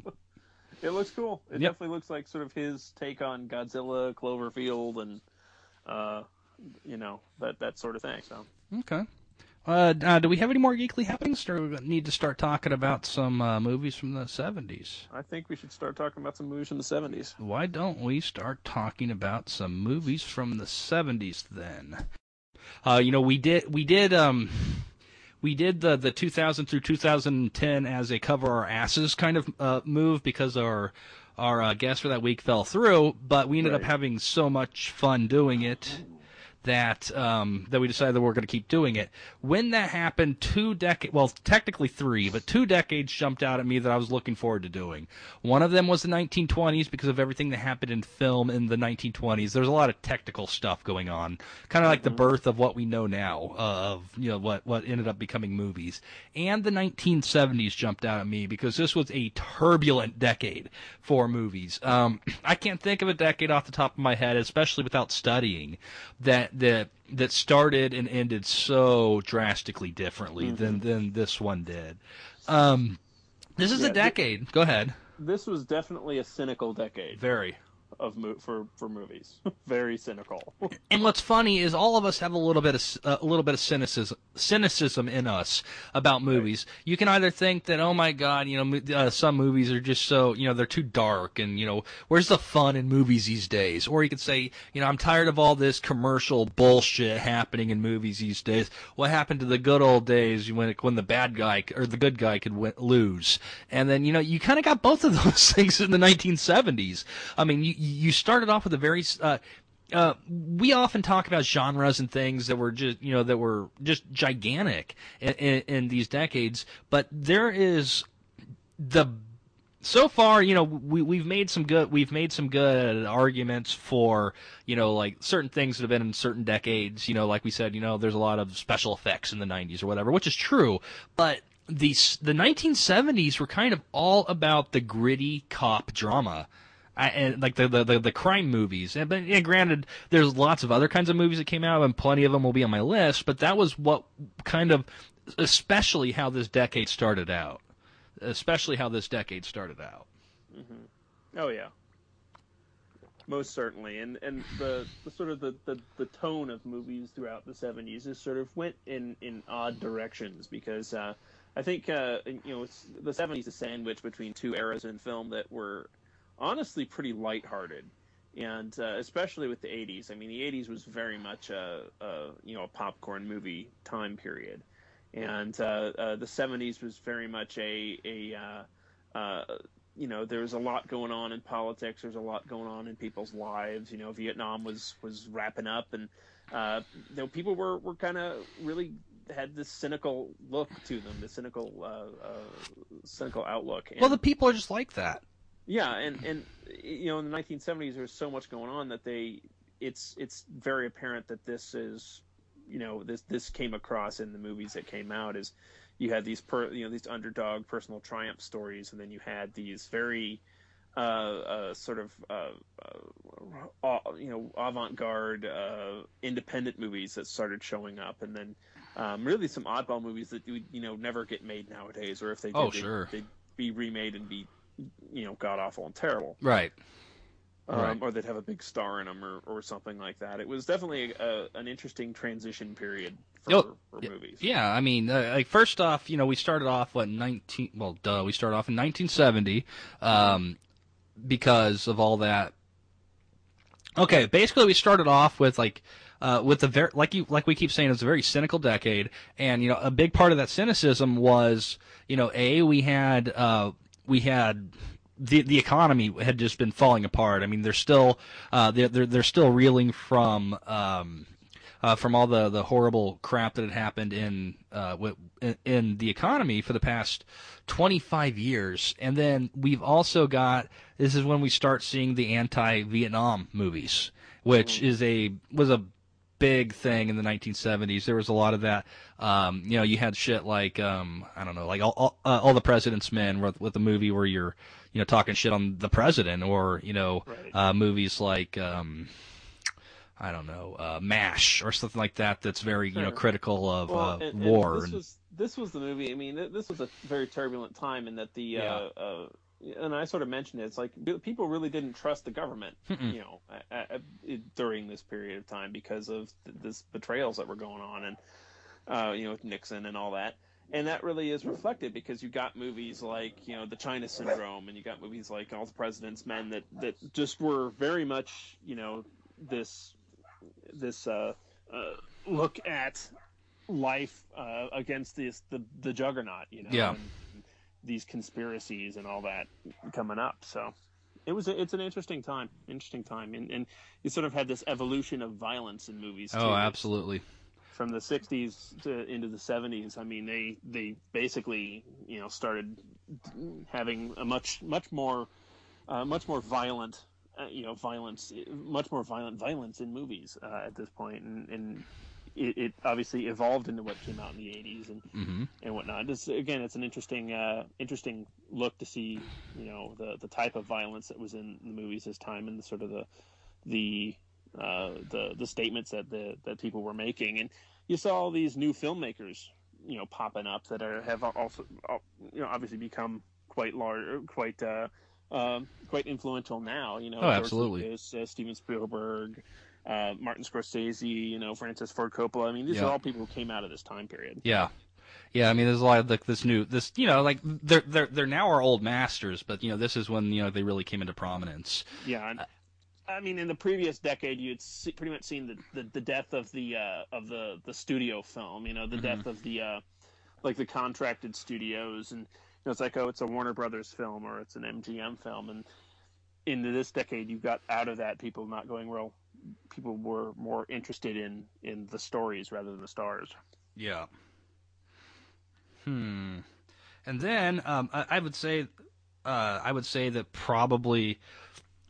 Speaker 3: it looks cool. It
Speaker 2: yep.
Speaker 3: definitely looks like sort of his take on Godzilla, Cloverfield, and uh, you know that that sort of thing. So
Speaker 2: okay. Uh, uh, do we have any more geekly happenings, or do we need to start talking about some uh, movies from the seventies?
Speaker 3: I think we should start talking about some movies from the seventies.
Speaker 2: Why don't we start talking about some movies from the seventies then? Uh, you know, we did we did um we did the the two thousand through two thousand ten as a cover our asses kind of uh, move because our our uh, guest for that week fell through, but we ended
Speaker 3: right.
Speaker 2: up having so much fun doing it. That um, that we decided that we're going to keep doing it. When that happened, two decades, well, technically three, but two decades jumped out at me that I was looking forward to doing. One of them was the nineteen twenties because of everything that happened in film in the nineteen twenties. There's a lot of technical stuff going on, kind of like the birth of what we know now uh, of you know what what ended up becoming movies. And the nineteen seventies jumped out at me because this was a turbulent decade for movies. Um, I can't think of a decade off the top of my head, especially without studying, that that that started and ended so drastically differently mm-hmm. than than this one did. Um, this is yeah, a decade. Th- Go ahead.
Speaker 3: This was definitely a cynical decade.
Speaker 2: Very.
Speaker 3: Of mo- for for movies, very cynical.
Speaker 2: And what's funny is all of us have a little bit of uh, a little bit of cynicism cynicism in us about movies. Right. You can either think that, oh my God, you know, uh, some movies are just so, you know, they're too dark, and you know, where's the fun in movies these days? Or you could say, you know, I'm tired of all this commercial bullshit happening in movies these days. What happened to the good old days when when the bad guy or the good guy could win, lose? And then you know, you kind of got both of those things in the nineteen seventies. I mean, you. You started off with a very. Uh, uh, we often talk about genres and things that were just, you know, that were just gigantic in, in, in these decades. But there is the. So far, you know, we we've made some good we've made some good arguments for, you know, like certain things that have been in certain decades. You know, like we said, you know, there's a lot of special effects in the nineties or whatever, which is true, but. the the nineteen seventies were kind of all about the gritty cop drama. I, and like the, the, the, the crime movies. And, but and granted, there's lots of other kinds of movies that came out, and plenty of them will be on my list, but that was what kind of, especially how this decade started out. Especially how this decade started out.
Speaker 3: Mm-hmm. Oh, yeah. Most certainly. And and the, the sort of the, the, the tone of movies throughout the seventies is sort of went in, in odd directions, because uh, I think, uh, you know, it's, the seventies is sandwiched between two eras in film that were honestly pretty lighthearted, and uh, especially with the eighties. I mean, the eighties was very much a, a you know a popcorn movie time period, and uh, uh, the seventies was very much a a uh, uh, you know there was a lot going on in politics. There's a lot going on in people's lives. You know, Vietnam was was wrapping up, and uh, you know people were were kind of really had this cynical look to them, the cynical uh, uh, cynical outlook. And,
Speaker 2: well, the people are just like that.
Speaker 3: Yeah, and, and you know, in the nineteen seventies, there's so much going on that they, it's it's very apparent that this is, you know, this this came across in the movies that came out, is you had these per, you know these underdog personal triumph stories, and then you had these very uh, uh, sort of uh, uh, you know avant-garde uh, independent movies that started showing up, and then um, really some oddball movies that you know never get made nowadays, or if they did,
Speaker 2: oh,
Speaker 3: they'd,
Speaker 2: sure.
Speaker 3: they'd be remade and be you know, god awful and terrible,
Speaker 2: right?
Speaker 3: Um,
Speaker 2: right.
Speaker 3: Or they'd have a big star in them, or, or something like that. It was definitely a, an interesting transition period for,
Speaker 2: oh,
Speaker 3: for
Speaker 2: yeah,
Speaker 3: movies.
Speaker 2: Yeah, I mean, uh, like first off, you know, we started off what nineteen. Well, duh, we started off in nineteen seventy, um, because of all that. Okay, basically, we started off with like. Uh, with the very, like you, like we keep saying, it's a very cynical decade, and you know, a big part of that cynicism was, you know, a we had. Uh, We had the the economy had just been falling apart. I mean, they're still uh, they're, they're they're still reeling from um, uh, from all the, the horrible crap that had happened in uh, in, in the economy for the past twenty-five years. And then we've also got, this is when we start seeing the anti-Vietnam movies, which is a was a big thing in the nineteen seventies. There was a lot of that. Um, you know, you had shit like um, I don't know, like all all, uh, all the President's Men, with, with a movie where you're you know talking shit on the president, or you know
Speaker 3: Right.
Speaker 2: uh, movies like um, I don't know, uh, MASH or something like that. That's very you know
Speaker 3: Sure.
Speaker 2: critical of
Speaker 3: Well,
Speaker 2: uh,
Speaker 3: and,
Speaker 2: war.
Speaker 3: and this
Speaker 2: and,
Speaker 3: was this was the movie. I mean, th- this was a very turbulent time, in that the
Speaker 2: Yeah.
Speaker 3: uh, uh, and I sort of mentioned it. It's like people really didn't trust the government,
Speaker 2: Mm-mm.
Speaker 3: you know, a- a- a- during this period of time, because of th- this betrayals that were going on, and uh, you know, with Nixon and all that. And that really is reflected, because you got movies like, you know, The China Syndrome, and you got movies like All the President's Men that, that just were very much, you know, this this uh, uh, look at life uh, against this the the juggernaut, you know,
Speaker 2: Yeah.
Speaker 3: and, and these conspiracies and all that coming up. So it was a, it's an interesting time, interesting time, and and you sort of had this evolution of violence in movies too.
Speaker 2: oh,
Speaker 3: It's-
Speaker 2: absolutely.
Speaker 3: From the sixties to into the seventies, I mean, they they basically you know started having a much much more uh, much more violent uh, you know violence much more violent violence in movies uh, at this point, and, and it, it obviously evolved into what came out in the eighties and
Speaker 2: Mm-hmm.
Speaker 3: and whatnot. It's, again, it's an interesting uh, interesting look to see you know the the type of violence that was in the movies this time, and the sort of the the uh, the the statements that the that people were making, and you saw all these new filmmakers, you know, popping up that are have also, you know, obviously become quite large, quite uh, um, quite influential now. You know,
Speaker 2: Oh,
Speaker 3: George
Speaker 2: absolutely.
Speaker 3: Lucas, uh, Steven Spielberg, uh, Martin Scorsese, you know, Francis Ford Coppola. I mean, these
Speaker 2: Yeah.
Speaker 3: are all people who came out of this time period.
Speaker 2: Yeah. Yeah, I mean, there's a lot of like this new, this you know, like they're they're they're now our old masters, but you know, this is when you know they really came into prominence.
Speaker 3: Yeah, and, I mean, in the previous decade, you'd see, pretty much seen the, the, the death of the uh, of the, the studio film. You know, the
Speaker 2: Mhm.
Speaker 3: death of the uh, like the contracted studios, and you know, it's like, oh, it's a Warner Brothers film or it's an M G M film. And into this decade, you got out of that. People not going real. People were more interested in in the stories rather than the stars.
Speaker 2: Yeah. Hmm. And then um, I, I would say, uh, I would say that probably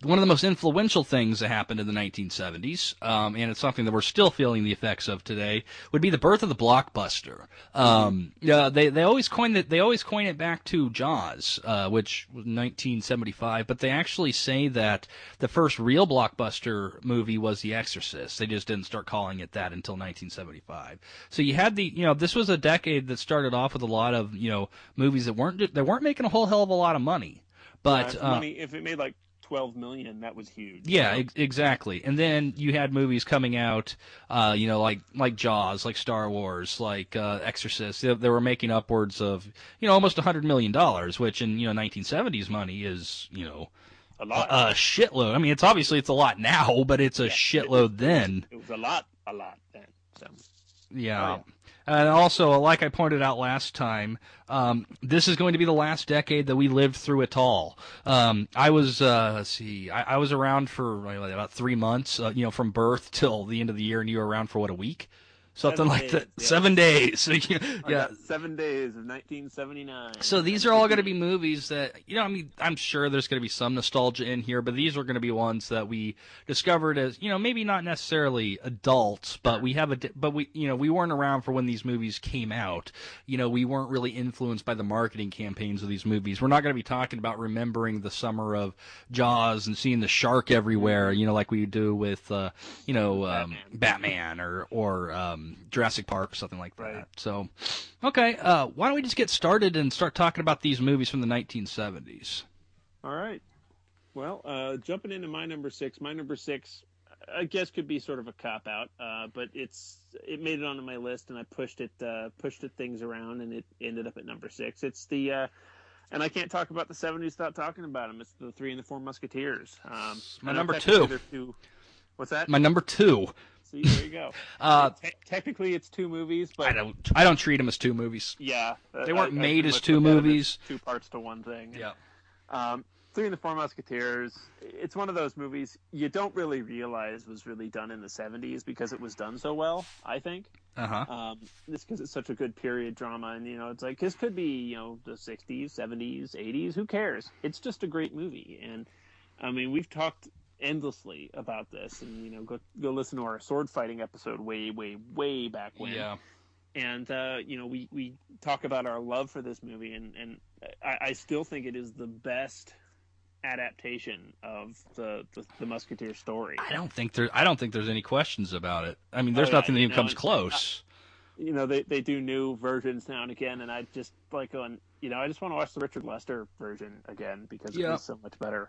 Speaker 2: one of the most influential things that happened in the nineteen seventies, um, and it's something that we're still feeling the effects of today, would be the birth of the blockbuster. Um, uh, they they always coin it they always coin it back to Jaws, uh, which was nineteen seventy-five, but they actually say that the first real blockbuster movie was The Exorcist. They just didn't start calling it that until nineteen seventy-five. So you had the you know this was a decade that started off with a lot of you know movies that weren't they weren't making a whole hell of a lot of money, but
Speaker 3: yeah, if,
Speaker 2: uh,
Speaker 3: money, if it made like twelve million, that was huge.
Speaker 2: Yeah,
Speaker 3: you know?
Speaker 2: ex- exactly. And then you had movies coming out, uh, you know, like like Jaws, like Star Wars, like uh, Exorcist. They, they were making upwards of, you know, almost a hundred million dollars, which in you know nineteen seventies money is, you know,
Speaker 3: a lot,
Speaker 2: a, a shitload. I mean, it's obviously it's a lot now, but it's a
Speaker 3: yeah,
Speaker 2: shitload
Speaker 3: it,
Speaker 2: then.
Speaker 3: It was a lot, a lot then. So.
Speaker 2: Yeah.
Speaker 3: Oh, yeah.
Speaker 2: And also, like I pointed out last time, um, this is going to be the last decade that we lived through it all. Um, I was, uh, let's see, I, I was around for like, about three months, uh, you know, from birth till the end of the year, and you were around for what, a week? Something
Speaker 3: Seven
Speaker 2: like
Speaker 3: days,
Speaker 2: that.
Speaker 3: yeah.
Speaker 2: Seven days. yeah.
Speaker 3: I got seven days of nineteen seventy-nine.
Speaker 2: So these are all going to be movies that, you know, I mean, I'm sure there's going to be some nostalgia in here, but these are going to be ones that we discovered as, you know, maybe not necessarily adults, but we have a, but we, you know, we weren't around for when these movies came out. You know, we weren't really influenced by the marketing campaigns of these movies. We're not going to be talking about remembering the summer of Jaws and seeing the shark everywhere, you know, like we do with, uh, you know, um, Batman. Batman or, or, um, Jurassic Park or something like that.
Speaker 3: Right.
Speaker 2: So, okay, uh, why don't we just get started and start talking about these movies from the nineteen seventies?
Speaker 3: All right. Well, uh, jumping into my number six, my number six, I guess could be sort of a cop out, uh, but it's it made it onto my list, and I pushed it uh, pushed it things around, and it ended up at number six. It's the uh, and I can't talk about the seventies without talking about them. It's the Three and the Four Musketeers. Um,
Speaker 2: my
Speaker 3: and
Speaker 2: number
Speaker 3: technically
Speaker 2: two.
Speaker 3: they're two. What's that?
Speaker 2: My number two.
Speaker 3: See, there you go.
Speaker 2: Uh,
Speaker 3: Te- technically, it's two movies, but
Speaker 2: I don't. I don't treat them as two movies.
Speaker 3: yeah,
Speaker 2: They weren't
Speaker 3: I, I
Speaker 2: made
Speaker 3: pretty
Speaker 2: as
Speaker 3: much
Speaker 2: two
Speaker 3: look at 'em as
Speaker 2: movies.
Speaker 3: two parts to one thing.
Speaker 2: Yeah.
Speaker 3: Um, Three and the Four Musketeers, it's one of those movies you don't really realize was really done in the seventies because it was done so well, I think.
Speaker 2: Uh huh.
Speaker 3: Um, just because it's such a good period drama, and, you know, it's like, this could be, you know, the sixties, seventies, eighties, who cares? It's just a great movie. And, I mean, we've talked endlessly about this, and, you know, go go listen to our sword fighting episode way, way, way back when.
Speaker 2: Yeah.
Speaker 3: And, uh, you know, we, we talk about our love for this movie, and, and I, I still think it is the best adaptation of the, the the Musketeer story.
Speaker 2: I don't think there. I don't think there's any questions about it. I mean, there's
Speaker 3: Oh, yeah,
Speaker 2: nothing that
Speaker 3: you
Speaker 2: even
Speaker 3: know,
Speaker 2: comes
Speaker 3: and-
Speaker 2: close.
Speaker 3: You know, they, they do new versions now and again, and I just like going, you know, I just want to watch the Richard Lester version again because it
Speaker 2: Yeah.
Speaker 3: was so much better.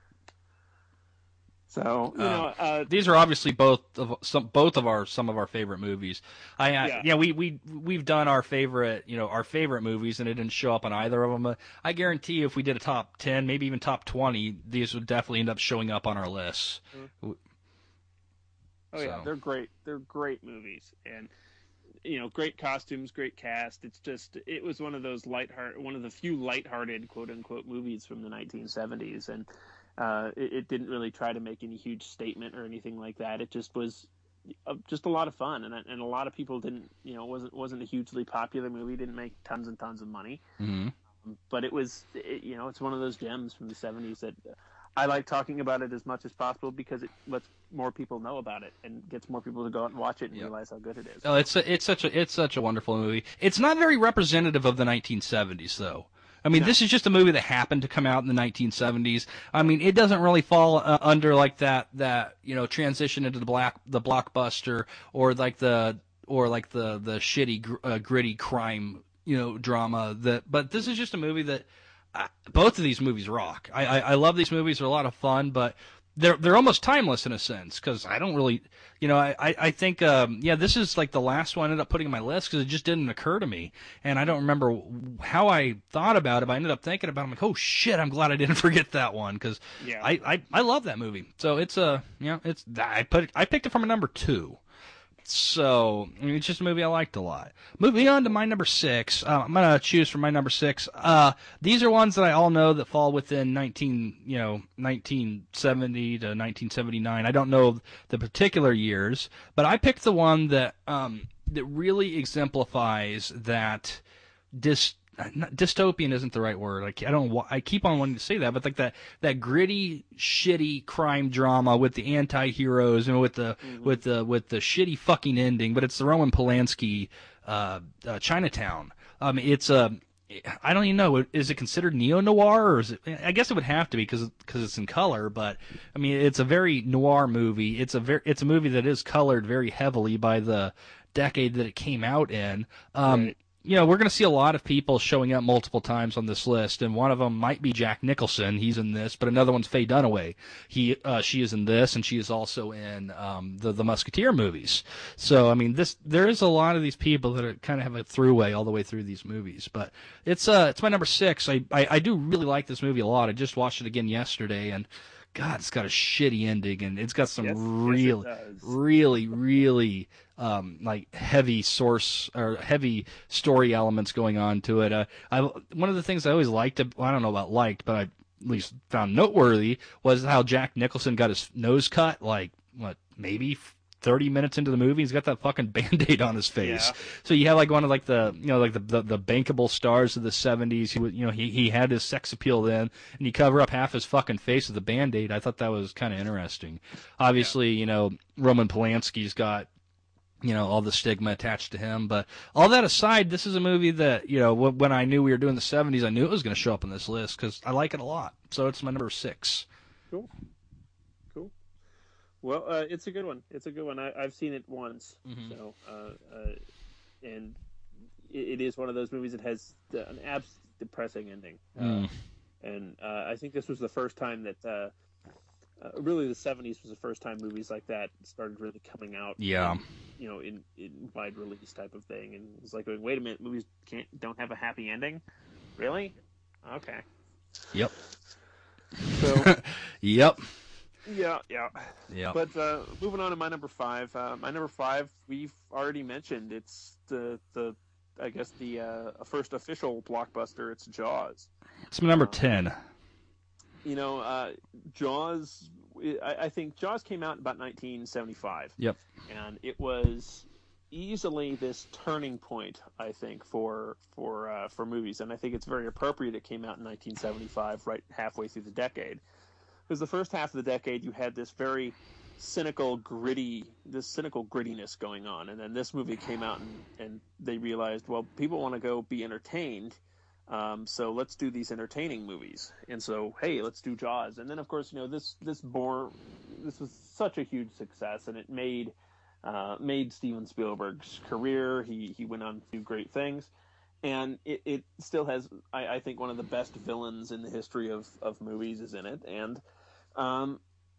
Speaker 3: So, you
Speaker 2: Uh,
Speaker 3: know, uh,
Speaker 2: These are obviously both of some both of our some of our favorite movies. I uh,
Speaker 3: Yeah.
Speaker 2: yeah, we we we've done our favorite you know our favorite movies, and it didn't show up on either of them. Uh, I guarantee you, if we did a top ten, maybe even top twenty, these would definitely end up showing up on our lists.
Speaker 3: oh yeah,
Speaker 2: so.
Speaker 3: they're great. They're great movies, and you know, great costumes, great cast. It's just, it was one of those lightheart, one of the few lighthearted quote unquote movies from the nineteen seventies, and uh, it, it didn't really try to make any huge statement or anything like that. It just was uh, just a lot of fun, and and a lot of people didn't, you know, wasn't wasn't a hugely popular movie, didn't make tons and tons of money,
Speaker 2: Mm-hmm.
Speaker 3: but it was, it, you know, it's one of those gems from the seventies that I like talking about it as much as possible because it lets more people know about it and gets more people to go out and watch it and
Speaker 2: Yep.
Speaker 3: realize how good it is.
Speaker 2: Oh, it's a, it's such a it's such a wonderful movie. It's not very representative of the nineteen seventies, though. I mean,
Speaker 3: No.
Speaker 2: this is just a movie that happened to come out in the nineteen seventies. I mean, it doesn't really fall uh, under like that that you know transition into the black the blockbuster or like the or like the the shitty gr- uh, gritty crime you know drama that. But this is just a movie that uh, both of these movies rock. I, I I love these movies. They're a lot of fun, but they're they're almost timeless in a sense because I don't really, you know, I I, I think um, yeah, this is like the last one I ended up putting on my list because it just didn't occur to me, and I don't remember how I thought about it. But I ended up thinking about it. I'm like, oh shit, I'm glad I didn't forget that one because
Speaker 3: Yeah.
Speaker 2: I, I I love that movie. So it's a uh, you know it's I put I picked it from a number two. So I mean, it's just a movie I liked a lot. Moving on to my number six, uh, I'm gonna choose from my number six. Uh, these are ones that I all know that fall within nineteen, you know, nineteen seventy to nineteen seventy-nine. I don't know the particular years, but I picked the one that um, that really exemplifies that dis not, dystopian isn't the right word. Like, I don't, I keep on wanting to say that, but like that, that gritty, shitty crime drama with the anti-heroes and with the, mm-hmm. with the, with the shitty fucking ending, but it's the Roman Polanski, uh, uh Chinatown. Um, it's a, uh, I don't even know. Is it considered neo-noir, or is it? I guess it would have to be because because it's in color. But I mean, it's a very noir movie. It's a very it's a movie that is colored very heavily by the decade that it came out in. Um,
Speaker 3: right.
Speaker 2: You know, we're going to see a lot of people showing up multiple times on this list, and one of them might be Jack Nicholson. He's in this, but another one's Faye Dunaway. He, uh, she is in this, and she is also in um, the the Musketeer movies. So, I mean, this there is a lot of these people that are, kind of have a throughway all the way through these movies. But it's uh, it's my number six. I, I I do really like this movie a lot. I just watched it again yesterday, and God, it's got a shitty ending, and it's got some
Speaker 3: yes,
Speaker 2: really,
Speaker 3: yes
Speaker 2: really, really. Um, like heavy source or heavy story elements going on to it. Uh, I, one of the things I always liked, well, I don't know about liked, but I at least found noteworthy was how Jack Nicholson got his nose cut, like, what, maybe thirty minutes into the movie. He's got that fucking Band-Aid on his face.
Speaker 3: Yeah.
Speaker 2: So you have like one of like the, you know, like the, the, the bankable stars of the seventies. He was, you know, he, he had his sex appeal then, and you cover up half his fucking face with a Band-Aid. I thought that was kind of interesting. Obviously, yeah. you know, Roman Polanski's got, you know, all the stigma attached to him. But all that aside, this is a movie that, you know, when I knew we were doing the seventies, I knew it was going to show up on this list because I like it a lot. So it's my number six.
Speaker 3: Cool. Cool. Well, uh, it's a good one. It's a good one. I, I've seen it once. Mm-hmm. So, uh, uh, and it, it is one of those movies that has the, an abs depressing ending. Mm. Uh, and uh, I think this was the first time that, uh, uh, really the seventies was the first time movies like that started really coming out.
Speaker 2: Yeah.
Speaker 3: In, you know, in, in wide release type of thing. And it's like, wait a minute, movies can't don't have a happy ending? Really? Okay.
Speaker 2: Yep.
Speaker 3: So.
Speaker 2: Yep.
Speaker 3: Yeah, yeah.
Speaker 2: Yeah.
Speaker 3: But uh, moving on to my number five. Uh, my number five, we've already mentioned. It's the, the I guess, the uh, first official blockbuster. It's Jaws.
Speaker 2: It's my number
Speaker 3: uh,
Speaker 2: ten.
Speaker 3: You know, uh, Jaws, I, I think Jaws came out in about nineteen seventy-five.
Speaker 2: Yep.
Speaker 3: And it was easily this turning point, I think, for for uh, for movies. And I think it's very appropriate it came out in nineteen seventy-five, right halfway through the decade. Because the first half of the decade, you had this very cynical, gritty, this cynical grittiness going on. And then this movie came out, and, and they realized, well, people want to go be entertained. Um, so let's do these entertaining movies. And so, hey, let's do Jaws. And then, of course, you know, this this bore, this was such a huge success, and it made uh, made Steven Spielberg's career. He he went on to do great things, and it, it still has, I, I think, one of the best villains in the history of, of movies is in it. And um,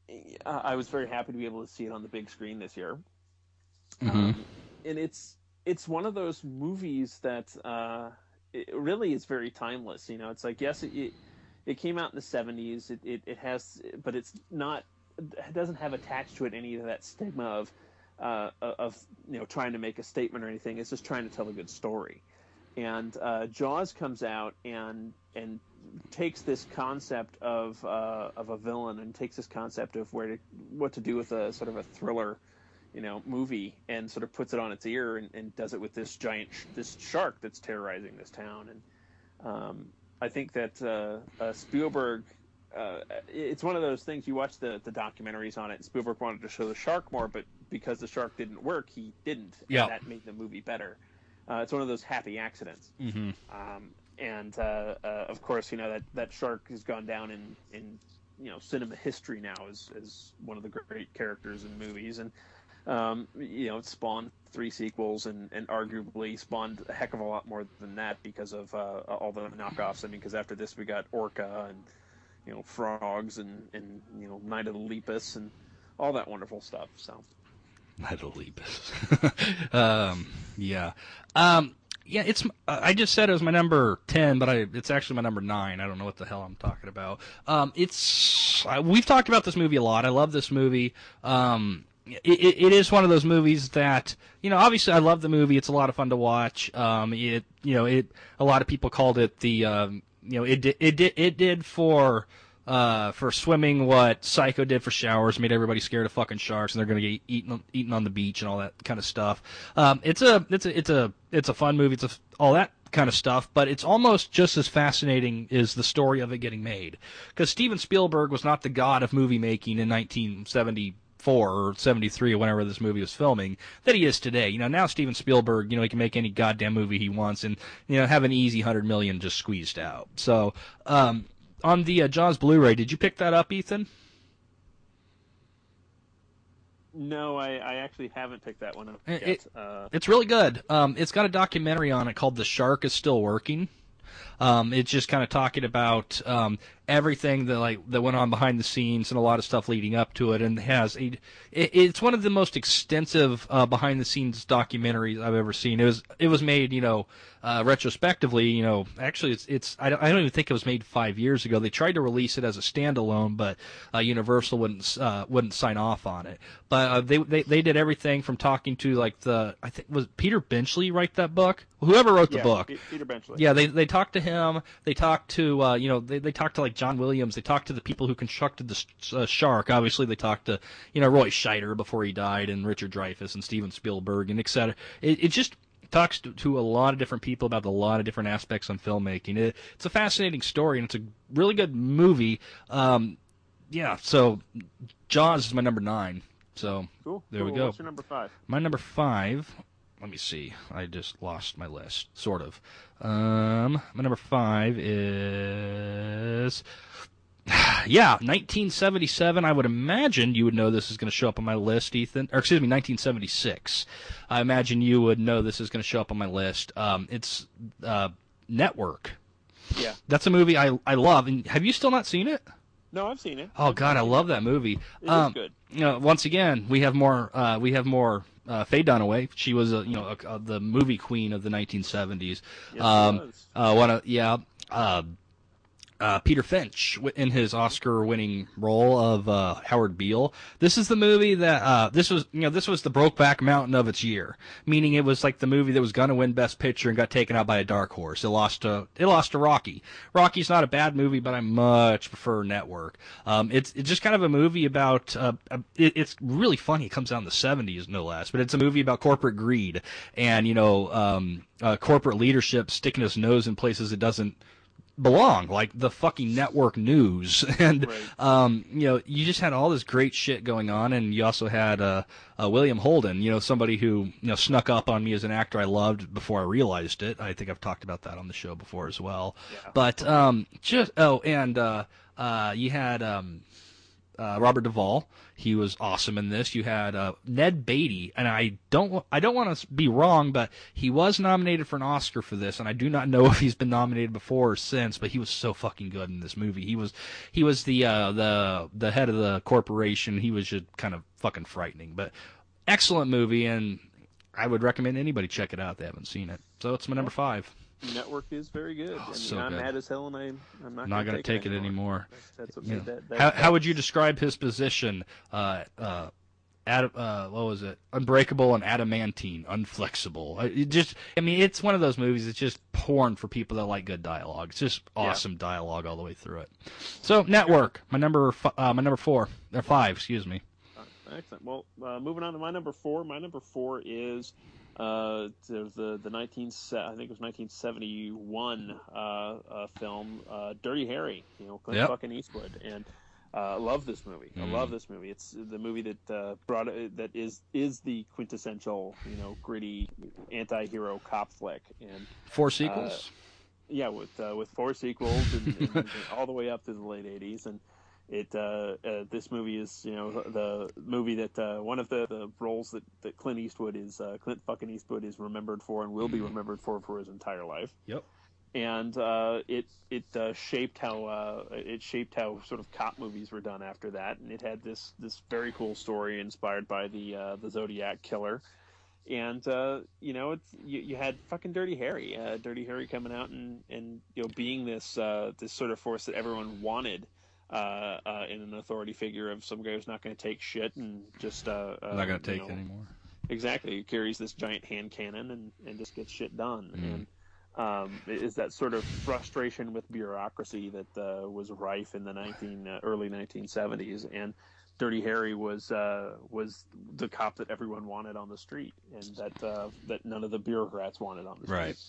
Speaker 3: I was very happy to be able to see it on the big screen this year. Mm-hmm. Um, and it's it's one of those movies that. Uh, It really is very timeless. You know, it's like, yes, it it, it came out in the seventies. It, it it has, but it's not. It doesn't have attached to it any of that stigma of uh, of you know trying to make a statement or anything. It's just trying to tell a good story. And uh, Jaws comes out and and takes this concept of uh, of a villain and takes this concept of where to what to do with a sort of a thriller, you know, movie, and sort of puts it on its ear and, and does it with this giant, sh- this shark that's terrorizing this town. And um, I think that uh, uh, Spielberg, uh, it's one of those things. You watch the, the documentaries on it, and Spielberg wanted to show the shark more, but because the shark didn't work, he didn't.
Speaker 2: Yeah.
Speaker 3: And that made the movie better. Uh, it's one of those happy accidents.
Speaker 2: Mm-hmm.
Speaker 3: Um, and uh, uh, of course, you know that, that shark has gone down in, in you know cinema history now as as one of the great characters in movies. And Um, you know, it spawned three sequels and, and arguably spawned a heck of a lot more than that because of uh, all the knockoffs. I mean, because after this we got Orca and, you know, Frogs and, and, you know, Night of the Lepus and all that wonderful stuff. So,
Speaker 2: Night of the Lepus. um, yeah. Um, yeah, it's. I just said it was my number ten, but I, it's actually my number nine. I don't know what the hell I'm talking about. Um, it's. We've talked about this movie a lot. I love this movie. Um, It, it, it is one of those movies that, you know, obviously I love the movie. It's a lot of fun to watch. Um, it, you know, it, a lot of people called it the, um, you know, it did, it did, it did for, uh, for swimming what Psycho did for showers, made everybody scared of fucking sharks and they're going to get eaten, eaten on the beach and all that kind of stuff. Um, it's a, it's a, it's a, it's a fun movie. It's a, all that kind of stuff, but it's almost just as fascinating as the story of it getting made. Because Steven Spielberg was not the god of movie making in nineteen seventy-four or seventy-three or whenever this movie was filming that he is today. You know, now Steven Spielberg, you know, he can make any goddamn movie he wants and, you know, have an easy hundred million just squeezed out. So, um, on the uh, Jaws Blu-ray, did you pick that up, Ethan?
Speaker 3: No, I, I actually haven't picked that one up yet.
Speaker 2: It,
Speaker 3: uh,
Speaker 2: it's really good. Um, it's got a documentary on it called "The Shark Is Still Working." Um, it's just kind of talking about um, everything that like that went on behind the scenes and a lot of stuff leading up to it, and has a. It, it's one of the most extensive uh, behind the scenes documentaries I've ever seen. It was it was made, you know, uh, retrospectively. You know, actually, it's it's I don't, I don't even think it was made five years ago. They tried to release it as a standalone, but uh, Universal wouldn't uh, wouldn't sign off on it. But uh, they, they they did everything from talking to like the I think was Peter Benchley write that book. Whoever wrote the
Speaker 3: yeah,
Speaker 2: book,
Speaker 3: Peter Benchley.
Speaker 2: Yeah, they they talked to him. They talked to uh, you know they they talked to like John Williams. They talked to the people who constructed the uh, shark. Obviously, they talked to you know Roy Scheider before he died, and Richard Dreyfuss and Steven Spielberg, and et cetera. It, it just talks to, to a lot of different people about a lot of different aspects on filmmaking. It, it's a fascinating story, and it's a really good movie. Um, yeah, so Jaws is my number nine. So
Speaker 3: cool.
Speaker 2: there
Speaker 3: cool.
Speaker 2: we go.
Speaker 3: What's your number five?
Speaker 2: My number five. Let me see. I just lost my list, sort of. Um, my number five is, yeah, nineteen seventy-seven. I would imagine you would know this is going to show up on my list, Ethan. Or excuse me, nineteen seventy-six. I imagine you would know this is going to show up on my list. Um, it's uh, Network.
Speaker 3: Yeah.
Speaker 2: That's a movie I I love. And have you still not seen it?
Speaker 3: No, I've seen it.
Speaker 2: Oh
Speaker 3: I've
Speaker 2: God, I love that movie.
Speaker 3: It
Speaker 2: um,
Speaker 3: is good.
Speaker 2: You know, once again, we have more. Uh, we have more. Uh, Faye Dunaway. She was, a, you know, a, a, the movie queen of the nineteen seventies.
Speaker 3: Yes,
Speaker 2: um,
Speaker 3: she was.
Speaker 2: Uh, one of, yeah. Uh, uh, Peter Finch in his Oscar-winning role of uh, Howard Beale. This is the movie that uh, this was, you know, this was the Brokeback Mountain of its year. Meaning it was like the movie that was going to win Best Picture and got taken out by a dark horse. It lost to it lost to Rocky. Rocky's not a bad movie, but I much prefer Network. Um, it's it's just kind of a movie about. Uh, it, it's really funny. It comes out in the seventies, no less. But it's a movie about corporate greed and you know um, uh, corporate leadership sticking its nose in places it doesn't belong, like the fucking network news. And
Speaker 3: Right.
Speaker 2: um you know you just had all this great shit going on, and you also had uh, uh William Holden, you know somebody who you know snuck up on me as an actor I loved before I realized it. I think I've talked about that on the show before as well.
Speaker 3: Yeah.
Speaker 2: But um just oh and uh uh you had um uh, Robert Duvall. He was awesome in this. You had uh, Ned Beatty, and I don't I don't want to be wrong, but he was nominated for an Oscar for this, and I do not know if he's been nominated before or since. But he was so fucking good in this movie. He was he was the uh, the the head of the corporation. He was just kind of fucking frightening, but excellent movie, and I would recommend anybody check it out if they haven't seen it. So it's my number five.
Speaker 3: Network is very good.
Speaker 2: Oh,
Speaker 3: and
Speaker 2: so
Speaker 3: I'm
Speaker 2: good.
Speaker 3: mad as hell, and I, I'm not,
Speaker 2: Not
Speaker 3: going to
Speaker 2: take it anymore.
Speaker 3: That's, that's what
Speaker 2: You
Speaker 3: made
Speaker 2: know,
Speaker 3: that, that,
Speaker 2: how
Speaker 3: that.
Speaker 2: how would you describe his position? Uh, uh, ad, uh, what was it? Unbreakable and adamantine, unflexible. Uh, It just, I mean, it's one of those movies. It's just porn for people that like good dialogue. It's just awesome dialogue all the way through it. So, Network, my number, f- uh, my number four or five, excuse me.
Speaker 3: Excellent. Well, uh, moving on to my number four. My number four is uh, the the nineteen I think it was nineteen seventy-one uh, uh, film uh, Dirty Harry. You know, Clint
Speaker 2: Yep.
Speaker 3: fucking Eastwood, and I uh, love this movie.
Speaker 2: Mm.
Speaker 3: I love this movie. It's the movie that uh, brought it, that is is the quintessential you know gritty anti-hero cop flick, and
Speaker 2: Four sequels.
Speaker 3: yeah, with uh, with four sequels and, and, and all the way up to the late eighties, and it uh, uh, this movie is you know the movie that uh, one of the, the roles that, that Clint Eastwood is uh, Clint fucking Eastwood is remembered for and will be remembered for for his entire life.
Speaker 2: Yep.
Speaker 3: And uh, it it uh, shaped how uh, it shaped how sort of cop movies were done after that, and it had this this very cool story inspired by the uh, the Zodiac killer. And uh, you know, it's you, you had fucking Dirty Harry, uh, Dirty Harry coming out and, and you know being this uh, this sort of force that everyone wanted uh, uh, in an authority figure of some guy who's not going to take shit and just uh, uh,
Speaker 2: Not gonna take
Speaker 3: you know,
Speaker 2: it anymore.
Speaker 3: Exactly, he carries this giant hand cannon and, and just gets shit done.
Speaker 2: Mm.
Speaker 3: And um, it is that sort of frustration with bureaucracy that uh, was rife in the nineteen uh, early nineteen seventies, and Dirty Harry was uh, was the cop that everyone wanted on the street, and that uh, that none of the bureaucrats wanted on the street.
Speaker 2: Right.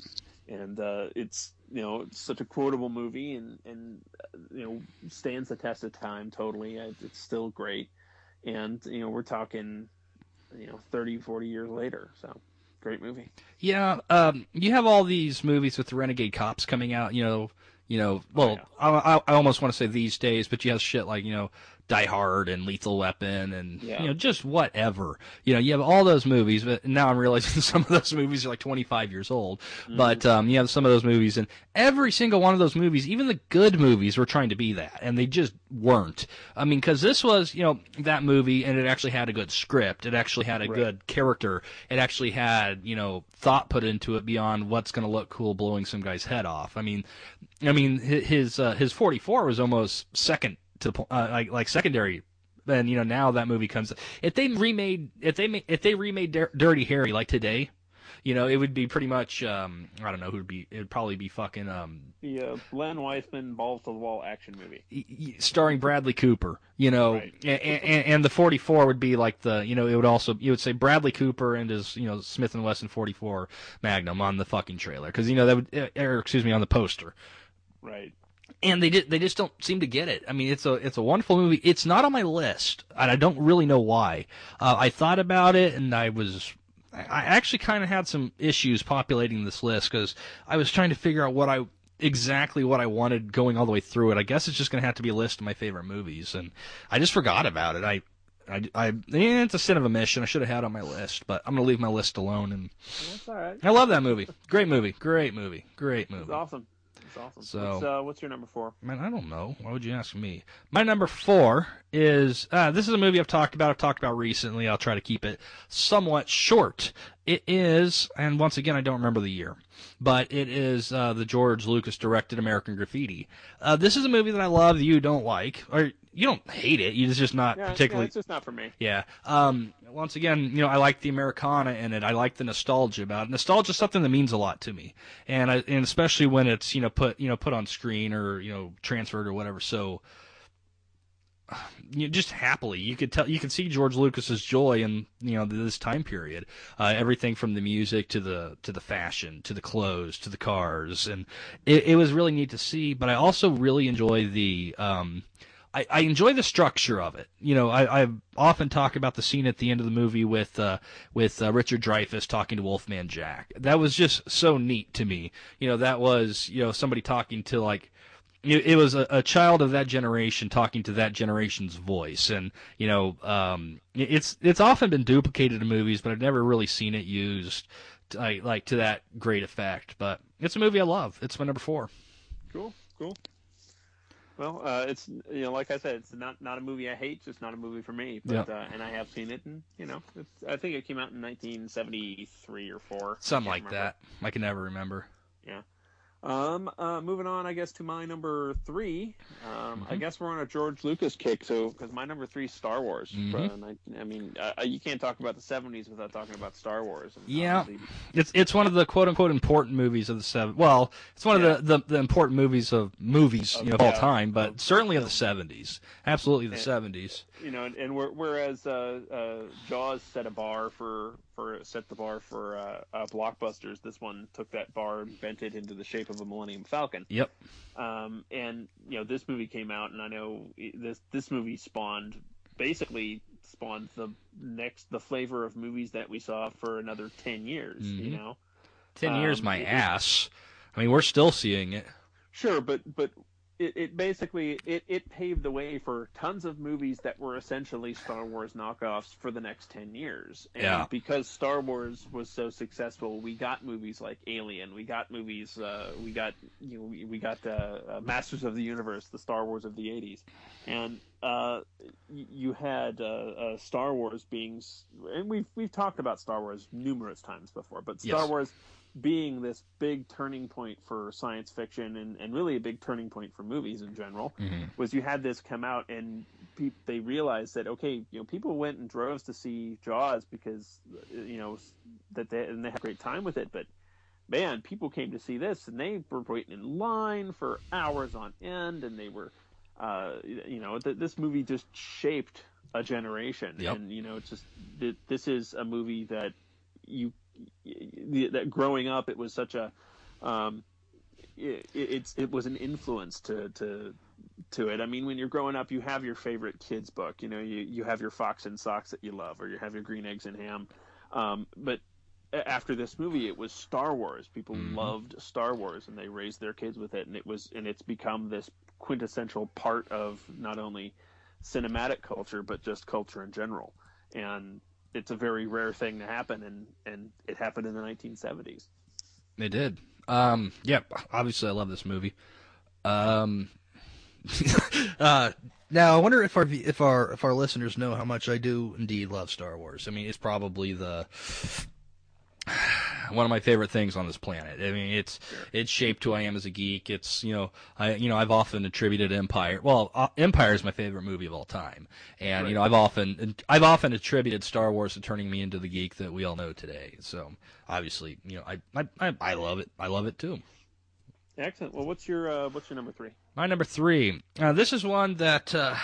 Speaker 3: and uh, it's you know it's such a quotable movie, and and uh, you know stands the test of time totally. It's still great, and you know we're talking you know thirty, forty years later, so great movie.
Speaker 2: Yeah, um, you have all these movies with the renegade cops coming out. You know, you know. Well,
Speaker 3: Oh,
Speaker 2: I, I, I almost want to say these days, but you have shit like you know Die Hard and Lethal Weapon and
Speaker 3: Yeah.
Speaker 2: you know just whatever. You know, you have all those movies, but now I'm realizing some of those movies are like twenty-five years old.
Speaker 3: Mm-hmm.
Speaker 2: But um, you have some of those movies, and every single one of those movies, even the good movies, were trying to be that, and they just weren't. I mean, because this was you know that movie, and it actually had a good script. It actually had a
Speaker 3: Right.
Speaker 2: good character. It actually had you know thought put into it beyond what's going to look cool blowing some guy's head off. I mean, I mean his uh, his forty-four was almost second to the po- uh, like like secondary. And you know now that movie comes. If they remade if they ma- if they remade Dir- Dirty Harry like today, you know it would be pretty much um, I don't know who'd be it would probably be fucking um,
Speaker 3: The uh, Len Wiseman balls to the wall action movie.
Speaker 2: y- y- starring Bradley Cooper, you know,
Speaker 3: Right.
Speaker 2: and, and, and the forty-four would be like the, you know, it would also, you would say Bradley Cooper and his, you know, Smith and Wesson forty-four Magnum on the fucking trailer, because you know that would, or excuse me, on the poster.
Speaker 3: Right.
Speaker 2: And they did, they just don't seem to get it. I mean, it's a, it's a wonderful movie. It's not on my list, and I don't really know why. Uh, I thought about it, and I was, I actually kind of had some issues populating this list because I was trying to figure out what I exactly what I wanted going all the way through it. I guess it's just going to have to be a list of my favorite movies, and I just forgot about it. I, I, I eh, it's a sin of omission. I should have had it on my list, but I'm going to leave my list alone. And
Speaker 3: That's all right.
Speaker 2: I love that movie. Great movie. Great movie. Great movie.
Speaker 3: It's awesome. It's awesome.
Speaker 2: So-
Speaker 3: what's, uh, what's your number four?
Speaker 2: Man, I don't know. Why would you ask me? My number four is uh, this is a movie I've talked about. I've talked about recently. I'll try to keep it somewhat short. It is, and once again, I don't remember the year, but it is uh, the George Lucas directed American Graffiti. Uh, this is a movie that I love that you don't like, or you don't hate it. It's just not
Speaker 3: Yeah,
Speaker 2: particularly.
Speaker 3: yeah, it's just not for me.
Speaker 2: Yeah. Um, once again, you know, I like the Americana in it. I like the nostalgia about it. Nostalgia is something that means a lot to me, and I, and especially when it's you know put you know put on screen or you know transferred or whatever. So, you know, just happily, you could tell you could see George Lucas's joy in you know this time period. Uh, everything from the music to the to the fashion to the clothes to the cars, and it, it was really neat to see. But I also really enjoy the. Um, I, I enjoy the structure of it. You know, I, I often talk about the scene at the end of the movie with uh, with uh, Richard Dreyfuss talking to Wolfman Jack. That was just so neat to me. You know, that was you know somebody talking to like it, it was a, a child of that generation talking to that generation's voice, and you know, um, it's it's often been duplicated in movies, but I've never really seen it used to, like, like to that great effect. But it's a movie I love. It's my number four.
Speaker 3: Cool, cool. Well, uh, it's you know, like I said, it's not not a movie I hate, just not a movie for me. But
Speaker 2: Yep.
Speaker 3: uh, and I have seen it, and you know, it's, I think it came out in nineteen seventy-three or four,
Speaker 2: Something
Speaker 3: I
Speaker 2: like
Speaker 3: can't remember.
Speaker 2: that. I can never remember.
Speaker 3: Yeah. Um, uh, moving on, I guess, to my number three. Um,
Speaker 2: Mm-hmm.
Speaker 3: I guess we're on a George Lucas kick, so because my number three is Star Wars.
Speaker 2: Mhm.
Speaker 3: Uh, nineteen I mean, uh, you can't talk about the seventies without talking about Star Wars. And
Speaker 2: Yeah.
Speaker 3: obviously-
Speaker 2: It's it's one of the quote unquote important movies of the seven. Well, it's one
Speaker 3: Yeah.
Speaker 2: of the, the, the important movies of movies you know of
Speaker 3: Yeah.
Speaker 2: all time, but
Speaker 3: Of
Speaker 2: certainly of the
Speaker 3: film.
Speaker 2: seventies. Absolutely the
Speaker 3: Yeah.
Speaker 2: seventies.
Speaker 3: You know, and, and where- whereas uh, uh, Jaws set a bar for for set the bar for uh, uh, blockbusters, this one took that bar and bent it into the shape of a Millennium Falcon.
Speaker 2: Yep.
Speaker 3: Um, and you know, this movie came out, and I know this this movie spawned basically spawned the next the flavor of movies that we saw for another ten years.
Speaker 2: Mhm.
Speaker 3: You know,
Speaker 2: Ten years,
Speaker 3: Um,
Speaker 2: my
Speaker 3: it-
Speaker 2: ass. I mean, we're still seeing it.
Speaker 3: sure, but but. It, it basically it, it paved the way for tons of movies that were essentially Star Wars knockoffs for the next ten years. And
Speaker 2: Yeah.
Speaker 3: because Star Wars was so successful, we got movies like Alien, we got movies, uh, we got you know we, we got uh, uh, Masters of the Universe, the Star Wars of the eighties, and uh, y- you had uh, uh, Star Wars being, s- and we've we've talked about Star Wars numerous times before, but Star
Speaker 2: Yes.
Speaker 3: Wars being this big turning point for science fiction and, and really a big turning point for movies in general,
Speaker 2: Mhm.
Speaker 3: was you had this come out and pe- they realized that, okay, you know, people went in droves to see Jaws because, you know, that they, and they had a great time with it, but man, people came to see this and they were waiting in line for hours on end, and they were, uh, you know, th- this movie just shaped a generation.
Speaker 2: Yep.
Speaker 3: And, you know, it's just, th- this is a movie that you, that growing up, it was such a um, it, it's it was an influence to to to it. I mean, when you're growing up, you have your favorite kids book. You know, you you have your Fox and Socks that you love, or you have your Green Eggs and Ham. Um, but after this movie, it was Star Wars. People mm-hmm. loved Star Wars, and they raised their kids with it, and it was and it's become this quintessential part of not only cinematic culture but just culture in general. And it's a very rare thing to happen, and and it happened in the nineteen seventies.
Speaker 2: It did. Um, yeah, obviously I love this movie. Um, uh, now I wonder if our if our if our listeners know how much I do indeed love Star Wars. I mean, it's probably the one of my favorite things on this planet. I mean, it's
Speaker 3: sure.
Speaker 2: it's shaped who I am as a geek. It's you know I you know I've often attributed Empire. Well, uh, Empire is my favorite movie of all time, and
Speaker 3: right.
Speaker 2: you know I've often I've often attributed Star Wars to turning me into the geek that we all know today. So obviously, you know I I I love it. I love it too.
Speaker 3: Excellent. Well, what's your uh, what's your number three?
Speaker 2: My number three. Uh, this is one that uh,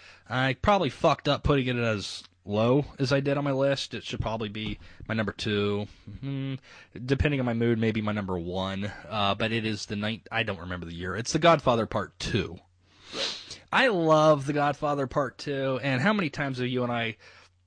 Speaker 2: I probably fucked up putting it as low as I did on my list. It should probably be my number two. Mm-hmm. Depending on my mood, maybe my number one. Uh, but it is the night. I don't remember the year. It's The Godfather Part Two.
Speaker 3: Right.
Speaker 2: I love The Godfather Part Two, and how many times have you and I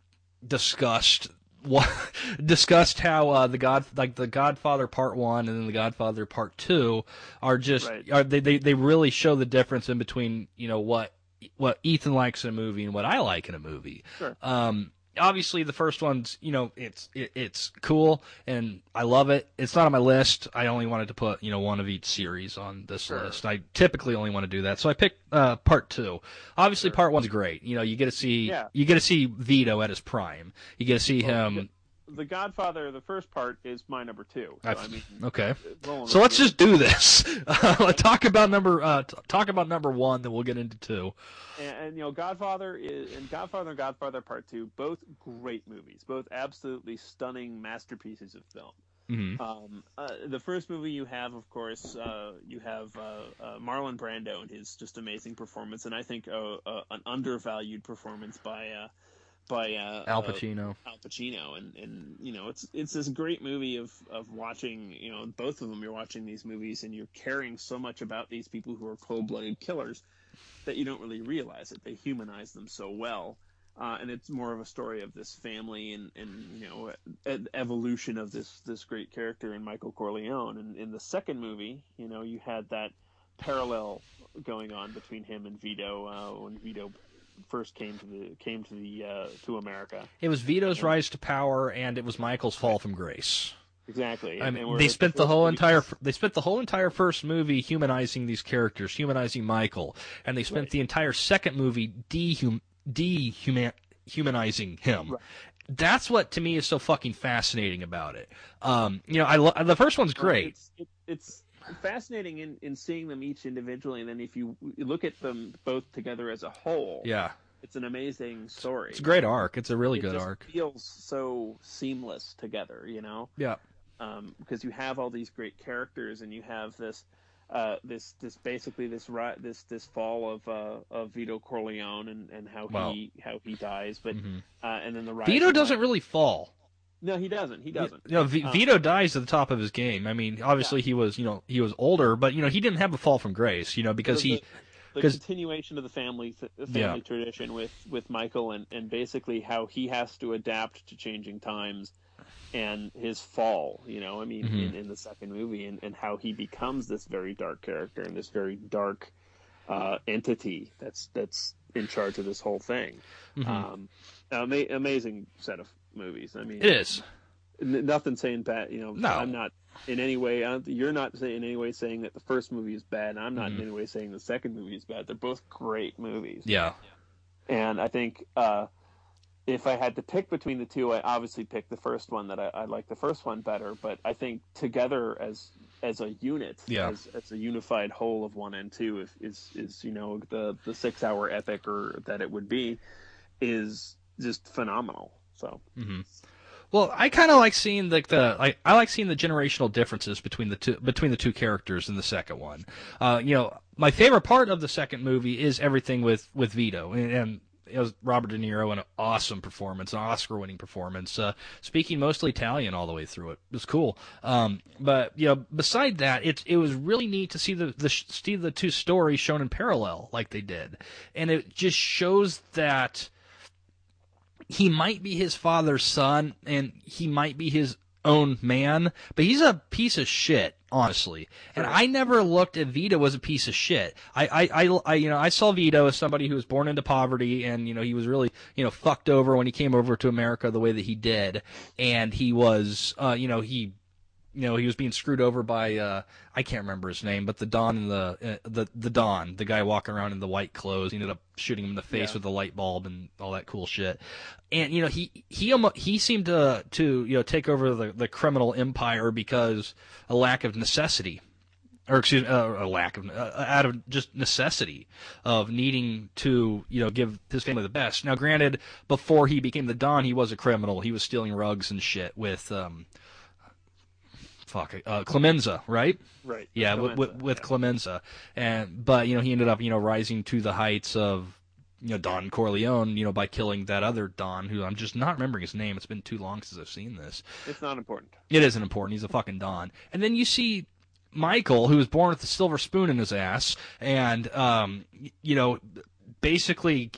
Speaker 2: discussed what discussed how uh, the God like the Godfather Part One and then the Godfather Part Two are just
Speaker 3: right.
Speaker 2: are they, they they really show the difference in between you know what. what Ethan likes in a movie and what I like in a movie.
Speaker 3: Sure.
Speaker 2: Um, obviously the first one's, you know, it's, it, it's cool and I love it. It's not on my list. I only wanted to put, you know, one of each series on this
Speaker 3: sure.
Speaker 2: list. I typically only want to do that. So I picked, uh, part two. Obviously
Speaker 3: sure.
Speaker 2: part one's great. You know, you get to see,
Speaker 3: yeah.
Speaker 2: you get to see Vito at his prime. You get to see
Speaker 3: well,
Speaker 2: him.
Speaker 3: The Godfather, the first part, is my number two. So, I mean,
Speaker 2: okay. So let's just do this. Uh, talk about number. Uh, t- talk about number one, then we'll get into two.
Speaker 3: And, and you know, Godfather is, and Godfather and Godfather Part Two, both great movies, both absolutely stunning masterpieces of film.
Speaker 2: Mm-hmm.
Speaker 3: Um, uh, the first movie you have, of course, uh, you have uh, uh, Marlon Brando and his just amazing performance, and I think uh, uh, an undervalued performance by. Uh, by uh,
Speaker 2: Al Pacino.
Speaker 3: Uh, Al Pacino, and, and you know it's it's this great movie of, of watching, you know, both of them. You're watching these movies and you're caring so much about these people who are cold-blooded killers that you don't really realize it. They humanize them so well, uh, and it's more of a story of this family and, and you know an evolution of this this great character in Michael Corleone. And in the second movie, you know, you had that parallel going on between him and Vito uh, when Vito first came to the came to the uh, to America.
Speaker 2: It was Vito's rise to power, and it was Michael's fall from grace.
Speaker 3: Exactly.
Speaker 2: I mean,
Speaker 3: and
Speaker 2: they spent the, the whole
Speaker 3: movie...
Speaker 2: entire they spent the whole entire first movie humanizing these characters, humanizing Michael, and they spent
Speaker 3: right.
Speaker 2: the entire second movie dehum dehuman humanizing him. Right. That's what to me is so fucking fascinating about it. Um, you know, I lo- the first one's great.
Speaker 3: It's, it, it's fascinating in, in seeing them each individually, and then if you look at them both together as a whole,
Speaker 2: yeah,
Speaker 3: it's an amazing story.
Speaker 2: It's a great arc. It's a really
Speaker 3: it
Speaker 2: good
Speaker 3: just
Speaker 2: arc.
Speaker 3: Feels so seamless together, you know.
Speaker 2: Yeah.
Speaker 3: Um, because you have all these great characters, and you have this, uh, this, this basically this this this fall of uh, of Vito Corleone and, and how
Speaker 2: well,
Speaker 3: he how he dies, but
Speaker 2: mm-hmm.
Speaker 3: uh, and then the rise
Speaker 2: Vito doesn't
Speaker 3: Michael.
Speaker 2: really fall.
Speaker 3: No, he doesn't. He doesn't.
Speaker 2: You know, v-
Speaker 3: um,
Speaker 2: Vito dies at the top of his game. I mean, obviously
Speaker 3: yeah.
Speaker 2: he was, you know, he was older, but you know, he didn't have a fall from grace, you know, because
Speaker 3: the,
Speaker 2: he,
Speaker 3: the continuation of the family th- family
Speaker 2: yeah.
Speaker 3: tradition with, with Michael and, and basically how he has to adapt to changing times and his fall. You know, I mean,
Speaker 2: mm-hmm.
Speaker 3: in, in the second movie, and, and how he becomes this very dark character and this very dark uh, entity that's that's in charge of this whole thing.
Speaker 2: Mm-hmm.
Speaker 3: Um, ama- amazing set of movies. I mean,
Speaker 2: it is.
Speaker 3: N- nothing saying bad. You know,
Speaker 2: no.
Speaker 3: I'm not in any way. I don't, you're not say, in any way saying that the first movie is bad. And I'm not
Speaker 2: mm-hmm.
Speaker 3: in any way saying the second movie is bad. They're both great movies.
Speaker 2: Yeah.
Speaker 3: And I think uh, if I had to pick between the two, I obviously pick the first one. That I, I like the first one better. But I think together as as a unit,
Speaker 2: yeah.
Speaker 3: as, as a unified whole of one and two, if, is is you know the the six hour epic or that it would be, is just phenomenal. So.
Speaker 2: Mm-hmm. Well, I kind of like seeing the, the like I like seeing the generational differences between the two between the two characters in the second one. Uh, you know, my favorite part of the second movie is everything with with Vito, and, and it was Robert De Niro, an awesome performance, an Oscar-winning performance, uh, speaking mostly Italian all the way through it. It was cool. Um, but you know, beside that, it it was really neat to see the the see the two stories shown in parallel like they did, and it just shows that he might be his father's son, and he might be his own man, but he's a piece of shit, honestly. And I never looked at Vito as a piece of shit. I, I, I, I, you know, I saw Vito as somebody who was born into poverty, and you know, he was really, you know, fucked over when he came over to America the way that he did, and he was, uh, you know, he. You know, he was being screwed over by uh, I can't remember his name, but the Don in the uh, the the Don, the guy walking around in the white clothes. He ended up shooting him in the face
Speaker 3: Yeah.
Speaker 2: with a light bulb and all that cool shit. And you know, he he almost, he seemed to to you know take over the the criminal empire because a lack of necessity, or excuse me, uh, a lack of uh, out of just necessity of needing to you know give his family the best. Now, granted, before he became the Don, he was a criminal. He was stealing rugs and shit with um. Fuck, uh, Clemenza, right?
Speaker 3: Right.
Speaker 2: Yeah,
Speaker 3: Clemenza,
Speaker 2: with, with, with
Speaker 3: yeah.
Speaker 2: Clemenza, and but you know he ended up you know rising to the heights of you know Don Corleone, you know by killing that other Don who I'm just not remembering his name. It's been too long since I've seen this.
Speaker 3: It's not important.
Speaker 2: It isn't important. He's a fucking Don. And then you see Michael, who was born with a silver spoon in his ass, and um, you know basically.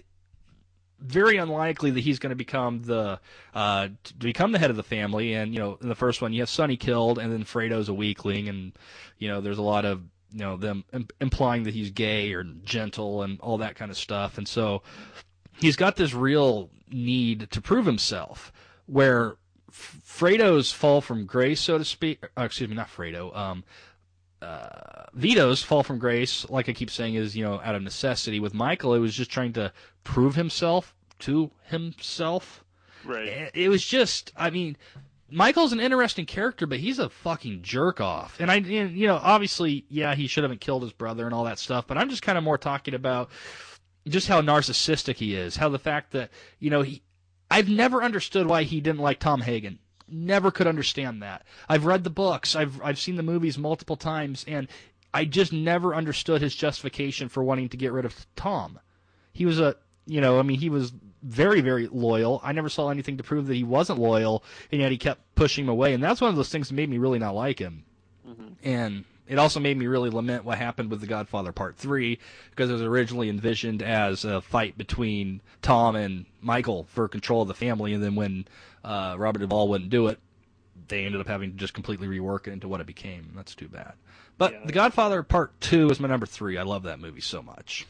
Speaker 2: Very unlikely that he's going to become the uh, to become the head of the family. And you know, in the first one, you have Sonny killed, and then Fredo's a weakling, and you know, there's a lot of you know them im- implying that he's gay or gentle and all that kind of stuff. And so he's got this real need to prove himself. Where F- Fredo's fall from grace, so to speak, uh, excuse me, not Fredo. Um, uh, Vito's fall from grace, like I keep saying, is you know out of necessity. With Michael, it was just trying to prove himself to himself.
Speaker 3: Right.
Speaker 2: It, it was just, I mean, Michael's an interesting character, but he's a fucking jerk off. And I, and, you know, obviously, yeah, he should have killed his brother and all that stuff. But I'm just kind of more talking about just how narcissistic he is, how the fact that you know he, I've never understood why he didn't like Tom Hagen. Never could understand that. I've read the books, I've I've seen the movies multiple times, and I just never understood his justification for wanting to get rid of Tom. He was a, you know, I mean, he was very, very loyal. I never saw anything to prove that he wasn't loyal, and yet he kept pushing him away. And that's one of those things that made me really not like him. Mm-hmm. And it also made me really lament what happened with The Godfather Part three, because it was originally envisioned as a fight between Tom and Michael for control of the family, and then when uh, Robert Duvall wouldn't do it, they ended up having to just completely rework it into what it became. That's too bad. But yeah. The Godfather Part two is my number three. I love that movie so much.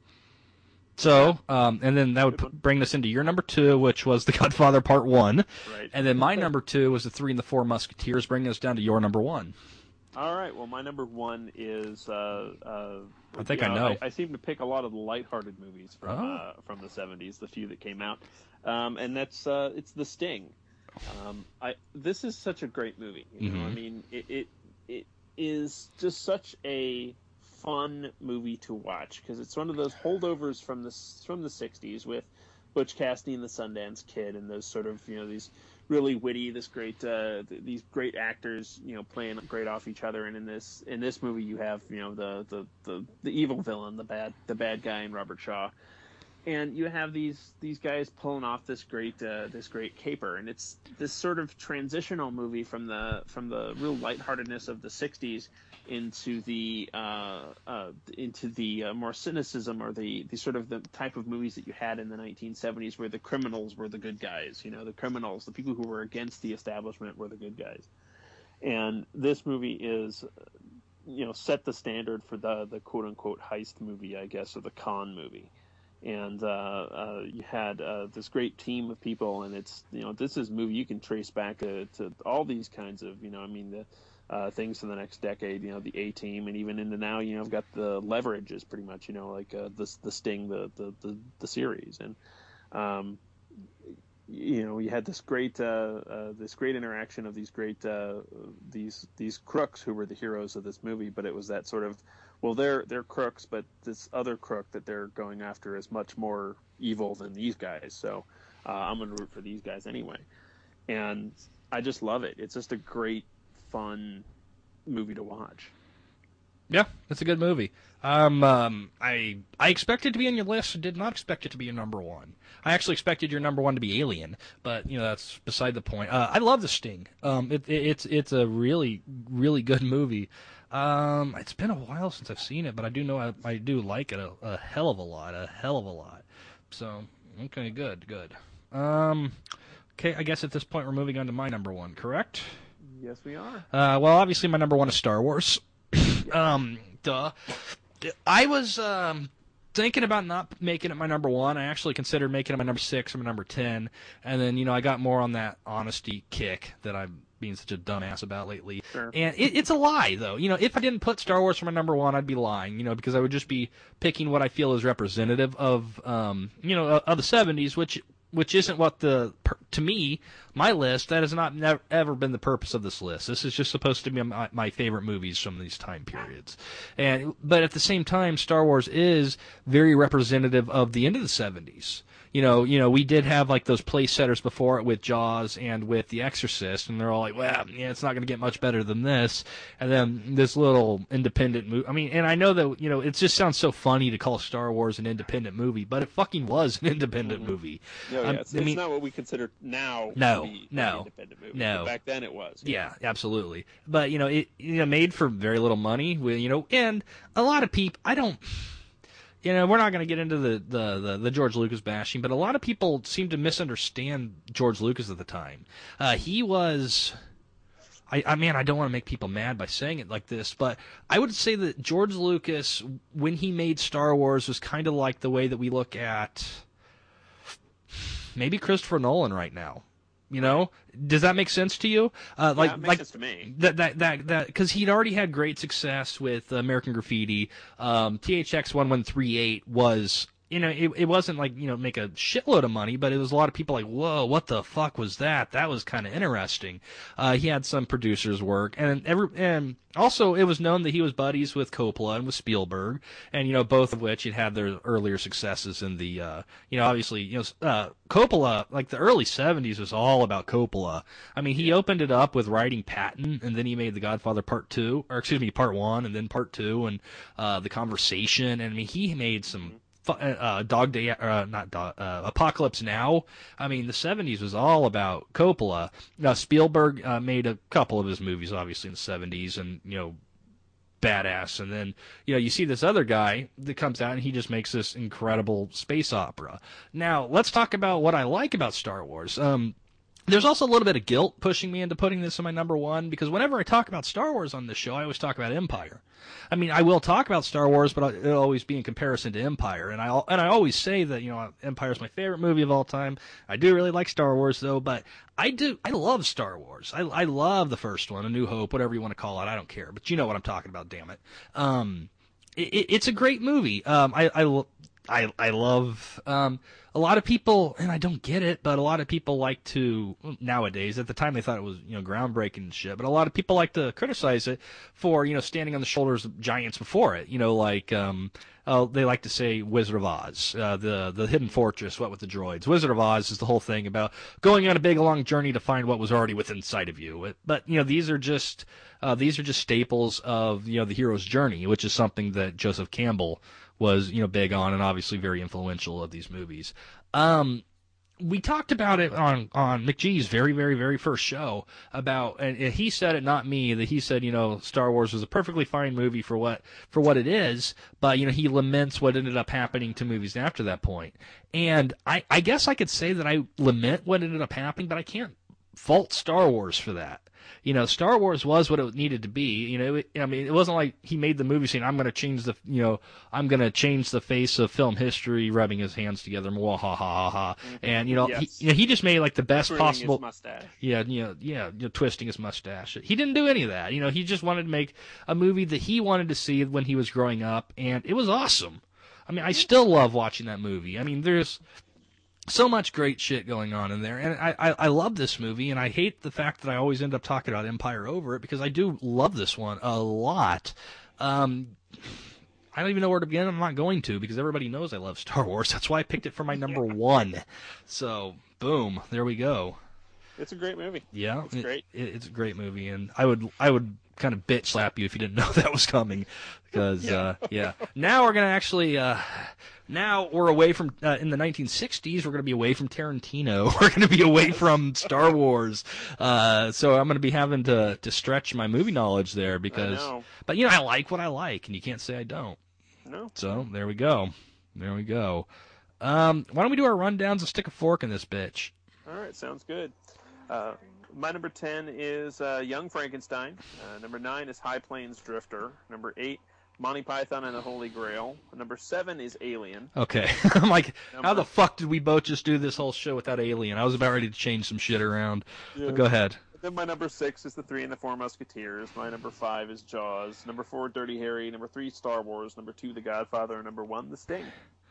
Speaker 2: So, um, and then that would p- bring us into your number two, which was The Godfather Part one.
Speaker 3: Right.
Speaker 2: And then my number two was The Three and the Four Musketeers, bringing us down to your number one.
Speaker 3: All right. Well, my number one is. Uh, uh,
Speaker 2: I think
Speaker 3: you
Speaker 2: I know.
Speaker 3: I, I seem to pick a lot of the lighthearted movies from
Speaker 2: Oh.
Speaker 3: uh, from the seventies, the few that came out, um, and that's uh, it's The Sting. Um, I this is such a great movie. You know,
Speaker 2: Mhm.
Speaker 3: I mean, it, it it is just such a fun movie to watch because it's one of those holdovers from the from the sixties with Butch Cassidy and the Sundance Kid and those sort of you know these really witty, this great uh, th- these great actors you know playing great off each other. And in this in this movie you have you know the the, the, the evil villain, the bad the bad guy in Robert Shaw. And you have these these guys pulling off this great uh, this great caper, and it's this sort of transitional movie from the from the real lightheartedness of the sixties into the uh, uh, into the uh, more cynicism or the, the sort of the type of movies that you had in the nineteen seventies, where the criminals were the good guys. You know, the criminals, the people who were against the establishment, were the good guys. And this movie is, you know, set the standard for the the quote unquote heist movie, I guess, or the con movie. And uh, uh, you had uh, this great team of people, and it's you know this is a movie you can trace back uh, to all these kinds of you know I mean the uh, things in the next decade, you know the A Team, and even into now you know I've got the Leverage is pretty much you know like uh, the the Sting the the the, the series, and um, you know you had this great uh, uh, this great interaction of these great uh, these these crooks who were the heroes of this movie, but it was that sort of well, they're they're crooks, but this other crook that they're going after is much more evil than these guys. So uh, I'm going to root for these guys anyway. And I just love it. It's just a great, fun movie to watch.
Speaker 2: Yeah, it's a good movie. Um, um, I I expected it to be on your list. I did not expect it to be your number one. I actually expected your number one to be Alien, but you know that's beside the point. Uh, I love The Sting. Um, it, it, it's it's a really really good movie. Um, it's been a while since I've seen it, but I do know I, I do like it a, a hell of a lot, a hell of a lot. So okay, good, good. Um, okay, I guess at this point we're moving on to my number one. Correct?
Speaker 3: Yes, we are.
Speaker 2: Uh, well, obviously my number one is Star Wars. um, duh. I was um, thinking about not making it my number one. I actually considered making it my number six or my number ten, and then you know I got more on that honesty kick that I'm being such a dumbass about lately.
Speaker 3: Sure.
Speaker 2: And it, it's a lie, though. You know, if I didn't put Star Wars for my number one, I'd be lying. You know, because I would just be picking what I feel is representative of, um, you know, of the seventies, which which isn't what the to me my list. That has not never, ever been the purpose of this list. This is just supposed to be my, my favorite movies from these time periods. And but at the same time, Star Wars is very representative of the end of the seventies. You know, you know, we did have like those place setters before it with Jaws and with The Exorcist, and they're all like, well, yeah, it's not going to get much better than this. And then this little independent movie. I mean, and I know that, you know, it just sounds so funny to call Star Wars an independent movie, but it fucking was an independent
Speaker 3: mm-hmm.
Speaker 2: movie.
Speaker 3: No, yeah,
Speaker 2: um,
Speaker 3: it's,
Speaker 2: I mean,
Speaker 3: it's not what we consider now
Speaker 2: no,
Speaker 3: to be
Speaker 2: no,
Speaker 3: an independent movie.
Speaker 2: no.
Speaker 3: But back then it was.
Speaker 2: Yeah, absolutely. But, you know, it you know made for very little money, you know, and a lot of people, I don't... You know, we're not going to get into the, the, the, the George Lucas bashing, but a lot of people seem to misunderstand George Lucas at the time. Uh, he was, I, I mean, I don't want to make people mad by saying it like this, but I would say that George Lucas, when he made Star Wars, was kind of like the way that we look at maybe Christopher Nolan right now. You know, does that make sense to you? Uh, like,
Speaker 3: yeah, it makes
Speaker 2: like
Speaker 3: sense to me.
Speaker 2: That that that that because he'd already had great success with American Graffiti. Um, T H X one one three eight was, you know, it it wasn't like, you know, make a shitload of money, but it was a lot of people like, whoa, what the fuck was that? That was kind of interesting. Uh, he had some producers work, and every and also it was known that he was buddies with Coppola and with Spielberg, and you know, both of which had had their earlier successes in the, uh, you know, obviously, you know, uh, Coppola, like the early seventies was all about Coppola. I mean, he opened it up with writing Patton, and then he made The Godfather Part Two, or excuse me, Part One, and then Part Two, and uh, The Conversation, and I mean, he made some. Uh, Dog Day, uh, not Dog, uh, Apocalypse Now. I mean, the seventies was all about Coppola. Now, Spielberg uh, made a couple of his movies, obviously, in the seventies, and, you know, badass. And then, you know, you see this other guy that comes out, and he just makes this incredible space opera. Now, let's talk about what I like about Star Wars. Um, There's also a little bit of guilt pushing me into putting this in my number one, because whenever I talk about Star Wars on this show, I always talk about Empire. I mean, I will talk about Star Wars, but it'll always be in comparison to Empire. And I and I always say that, you know, Empire is my favorite movie of all time. I do really like Star Wars, though, but I do I love Star Wars. I I love the first one, A New Hope, whatever you want to call it. I don't care, but you know what I'm talking about. Damn it. Um, it, it's a great movie. Um, I I. I I love um, a lot of people, and I don't get it, but a lot of people like to nowadays. At the time, they thought it was, you know, groundbreaking and shit. But a lot of people like to criticize it for, you know, standing on the shoulders of giants before it. You know, like um, uh, they like to say Wizard of Oz, uh, the the Hidden Fortress, What with the Droids. Wizard of Oz is the whole thing about going on a big long journey to find what was already within sight of you. But you know, these are just uh, these are just staples of, you know, the hero's journey, which is something that Joseph Campbell was, you know, big on, and obviously very influential of these movies. Um, we talked about it on, on McGee's very, very, very first show about, and he said it, not me, that he said, you know, Star Wars was a perfectly fine movie for what, for what it is, but, you know, he laments what ended up happening to movies after that point. And I, I guess I could say that I lament what ended up happening, but I can't fault Star Wars for that. You know, Star Wars was what it needed to be. You know, it, I mean, it wasn't like he made the movie saying, I'm going to change the, you know, I'm going to change the face of film history, rubbing his hands together, ha ha ha ha ha. And, you know,
Speaker 3: yes.
Speaker 2: he, you know, he just made like the best
Speaker 3: Twirling
Speaker 2: possible.
Speaker 3: his mustache.
Speaker 2: Yeah, you know, yeah, you know, twisting his mustache. He didn't do any of that. You know, he just wanted to make a movie that he wanted to see when he was growing up, and it was awesome. I mean, I still love watching that movie. I mean, there's so much great shit going on in there, and I, I, I love this movie, and I hate the fact that I always end up talking about Empire over it, because I do love this one a lot. Um, I don't even know where to begin. I'm not going to, because everybody knows I love Star Wars. That's why I picked it for my number one. So, boom, there we go.
Speaker 3: It's a great movie.
Speaker 2: Yeah,
Speaker 3: it's
Speaker 2: it,
Speaker 3: great.
Speaker 2: It, it's a great movie, and I would I would kind of bitch slap you if you didn't know that was coming, because yeah. Uh, yeah. Now we're gonna actually uh, now we're away from uh, in the nineteen sixties. We're gonna be away from Tarantino. We're gonna be away from Star Wars. Uh, so I'm gonna be having to to stretch my movie knowledge there because,
Speaker 3: I know.
Speaker 2: but you know I like what I like, and you can't say I don't.
Speaker 3: No.
Speaker 2: So there we go. There we go. Um, why don't we do our rundowns and stick a fork in this bitch?
Speaker 3: All right, sounds good. Uh, my number ten is uh, Young Frankenstein. Uh, number nine is High Plains Drifter. Number eight, Monty Python and the Holy Grail. Number seven is Alien.
Speaker 2: Okay. I'm like,
Speaker 3: number...
Speaker 2: how the fuck did we both just do this whole show without Alien? I was about ready to change some shit around. Yeah. But go ahead.
Speaker 3: Then my number six is The Three and the Four Musketeers. My number five is Jaws. Number four, Dirty Harry. Number three, Star Wars. Number two, The Godfather. And number one, The Sting.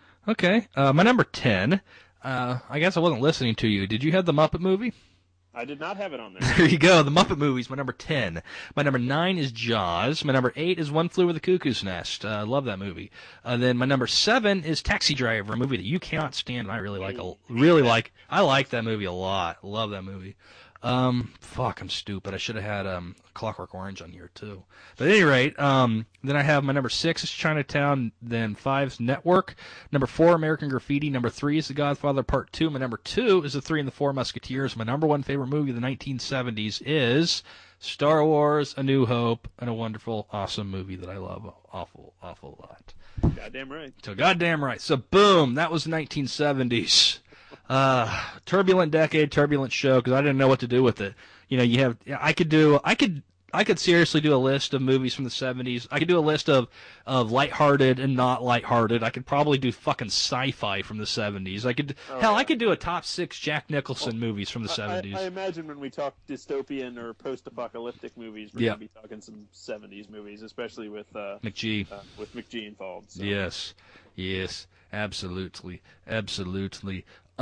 Speaker 2: Okay. Uh, my number ten, uh, I guess I wasn't listening to you. Did you have the Muppet movie?
Speaker 3: I did not have it on there.
Speaker 2: There you go. The Muppet movie's my number ten. My number nine is Jaws. My number eight is One Flew Over the Cuckoo's Nest. I uh, love that movie. Uh, then my number seven is Taxi Driver, a movie that you cannot stand. I really like. A, really like. I like that movie a lot. Love that movie. Um, fuck, I'm stupid. I should have had um Clockwork Orange on here too. But at any rate, um, then I have my number six is Chinatown. Then five's Network. Number four, American Graffiti. Number three is The Godfather Part Two. My number two is The Three and the Four Musketeers. My number one favorite movie of the nineteen seventies is Star Wars: A New Hope, and a wonderful, awesome movie that I love awful, awful lot.
Speaker 3: Goddamn right.
Speaker 2: So goddamn right. So boom, that was the nineteen seventies. Uh, turbulent decade, turbulent show, because I didn't know what to do with it. You know, you have, I could do, I could, I could seriously do a list of movies from the seventies. I could do a list of, of lighthearted and not lighthearted. I could probably do fucking sci-fi from the seventies. I could,
Speaker 3: oh,
Speaker 2: hell,
Speaker 3: yeah.
Speaker 2: I could do a top six Jack Nicholson well, movies from the seventies.
Speaker 3: I, I imagine when we talk dystopian or post-apocalyptic movies, we're
Speaker 2: yeah.
Speaker 3: going to be talking some seventies movies, especially with, uh,
Speaker 2: McGee.
Speaker 3: Uh, with McGee involved. So.
Speaker 2: Yes, yes, absolutely, absolutely.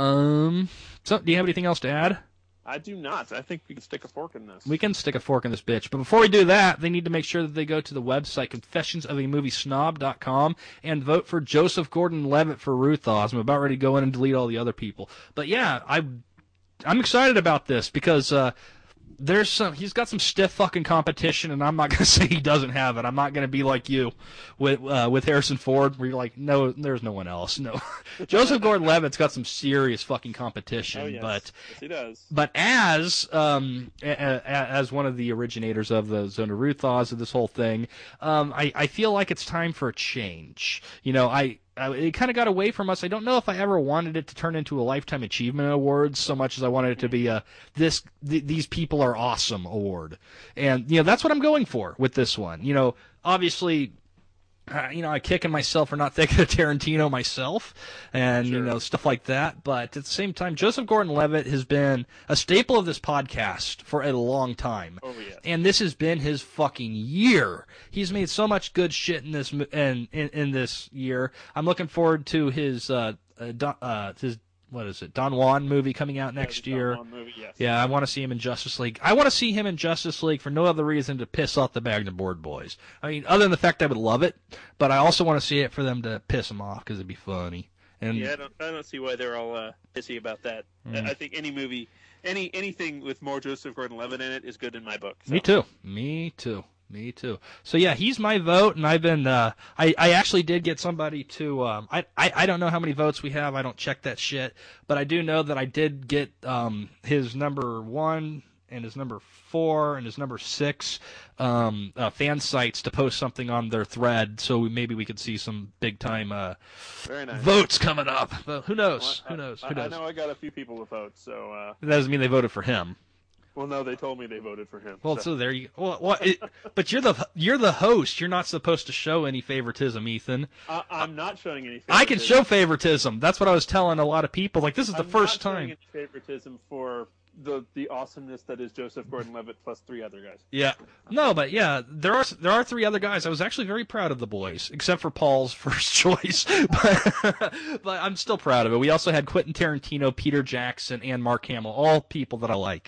Speaker 2: Um, so, do you have anything else to add?
Speaker 3: I do not. I think we can stick a fork in this.
Speaker 2: We can stick a fork in this bitch. But before we do that, they need to make sure that they go to the website, confessions of a movie snob dot com, and vote for Joseph Gordon-Levitt for Ruth Oz. I'm about ready to go in and delete all the other people. But yeah, I, I'm excited about this because, uh, there's some, he's got some stiff fucking competition, and I'm not going to say he doesn't have it. I'm not going to be like you with uh, with Harrison Ford, where you're like, no, there's no one else. No. Joseph Gordon-Levitt's got some serious fucking competition,
Speaker 3: oh, yes.
Speaker 2: but
Speaker 3: yes, he does.
Speaker 2: But as um a, a, as one of the originators of the Zone of Ruth Oz of this whole thing, um I, I feel like it's time for a change. You know, I Uh, it kind of got away from us. I don't know if I ever wanted it to turn into a Lifetime Achievement Award so much as I wanted it to be a this th- these people are awesome award. And you know, that's what I'm going for with this one. You know, obviously, uh, you know, I'm kicking myself for not thinking of Tarantino myself, and
Speaker 3: sure.
Speaker 2: you know, stuff like that. But at the same time, Joseph Gordon-Levitt has been a staple of this podcast for a long time.
Speaker 3: Oh yeah.
Speaker 2: And this has been his fucking year. He's made so much good shit in this in in, in this year. I'm looking forward to his uh, uh, Don, uh his what is it Don Juan movie coming out
Speaker 3: yeah,
Speaker 2: next
Speaker 3: the
Speaker 2: year.
Speaker 3: Don Juan movie, yes.
Speaker 2: Yeah, I want to see him in Justice League. I want to see him in Justice League for no other reason to piss off the Magna Board boys. I mean, other than the fact I would love it, but I also want to see it for them to piss them off because it'd be funny. And
Speaker 3: yeah, I don't, I don't see why they're all uh, pissy about that.
Speaker 2: Mm.
Speaker 3: I think any movie, any anything with more Joseph Gordon-Levitt in it is good in my book. So.
Speaker 2: Me too. Me too. Me too. So yeah, he's my vote, and I've been. Uh, I I actually did get somebody to. Um, I, I I don't know how many votes we have. I don't check that shit, but I do know that I did get um his number one and his number four and his number six um uh, fan sites to post something on their thread, so we, maybe we could see some big time uh
Speaker 3: Very nice.
Speaker 2: votes coming up. But who knows?
Speaker 3: Well,
Speaker 2: who knows?
Speaker 3: I,
Speaker 2: Who knows?
Speaker 3: I know I got a few people to vote, so. Uh...
Speaker 2: That doesn't mean they voted for him.
Speaker 3: Well, no, they told me they voted for him.
Speaker 2: Well,
Speaker 3: so,
Speaker 2: so there you. Well, well it, but you're the you're the host. You're not supposed to show any favoritism, Ethan.
Speaker 3: I, I'm not showing any. Favoritism.
Speaker 2: I can show favoritism. That's what I was telling a lot of people. Like, this is the
Speaker 3: I'm
Speaker 2: first
Speaker 3: not
Speaker 2: time.
Speaker 3: Showing any favoritism for the the awesomeness that is Joseph Gordon-Levitt plus three other guys.
Speaker 2: Yeah. No, but yeah, there are there are three other guys. I was actually very proud of the boys, except for Paul's first choice. but, but I'm still proud of it. We also had Quentin Tarantino, Peter Jackson, and Mark Hamill, all people that I like.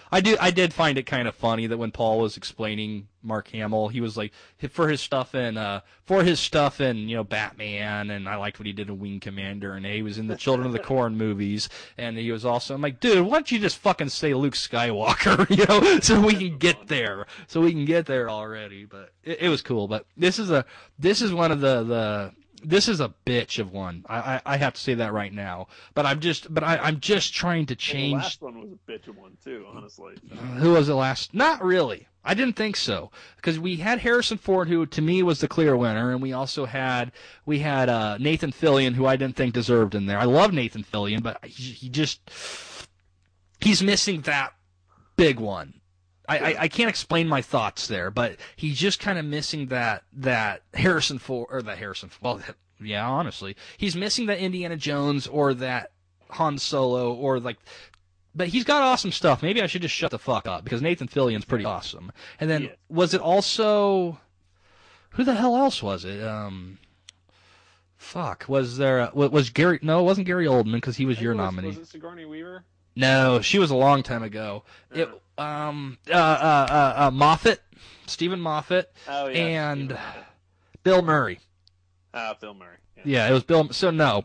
Speaker 2: I do. I did find it kind of funny that when Paul was explaining Mark Hamill, he was like, for his stuff in, uh, for his stuff in, you know, Batman, and I liked what he did in Wing Commander, and he was in the Children of the Corn movies, and he was also, I'm like, dude, why don't you just fucking say Luke Skywalker, you know, so we can get there, so we can get there already. But it, it was cool. But this is a, this is one of the the. This is a bitch of one. I, I, I have to say that right now. But I'm just but I, I'm just trying to change.
Speaker 3: Well, the last one was a bitch of one too, honestly.
Speaker 2: Who was the last? Not really. I didn't think so, because we had Harrison Ford, who to me was the clear winner, and we also had we had uh, Nathan Fillion, who I didn't think deserved in there. I love Nathan Fillion, but he, he just he's missing that big one. I, I, I can't explain my thoughts there, but he's just kind of missing that that Harrison Ford or that Harrison. Well, yeah, honestly, he's missing that Indiana Jones or that Han Solo or like. But he's got awesome stuff. Maybe I should just shut the fuck up because Nathan Fillion's pretty awesome. And then was it also who the hell else was it? Um, fuck, was there a, was Gary? No, it wasn't Gary Oldman because he was your
Speaker 3: was,
Speaker 2: nominee.
Speaker 3: Was it Sigourney Weaver?
Speaker 2: No, she was a long time ago.
Speaker 3: Yeah.
Speaker 2: It um uh uh uh, uh Moffat, Stephen Moffat,
Speaker 3: Oh, yeah,
Speaker 2: and
Speaker 3: Stephen Moffat.
Speaker 2: Bill Murray.
Speaker 3: Ah, uh, Bill Murray. Yeah.
Speaker 2: Yeah, it was Bill. So no,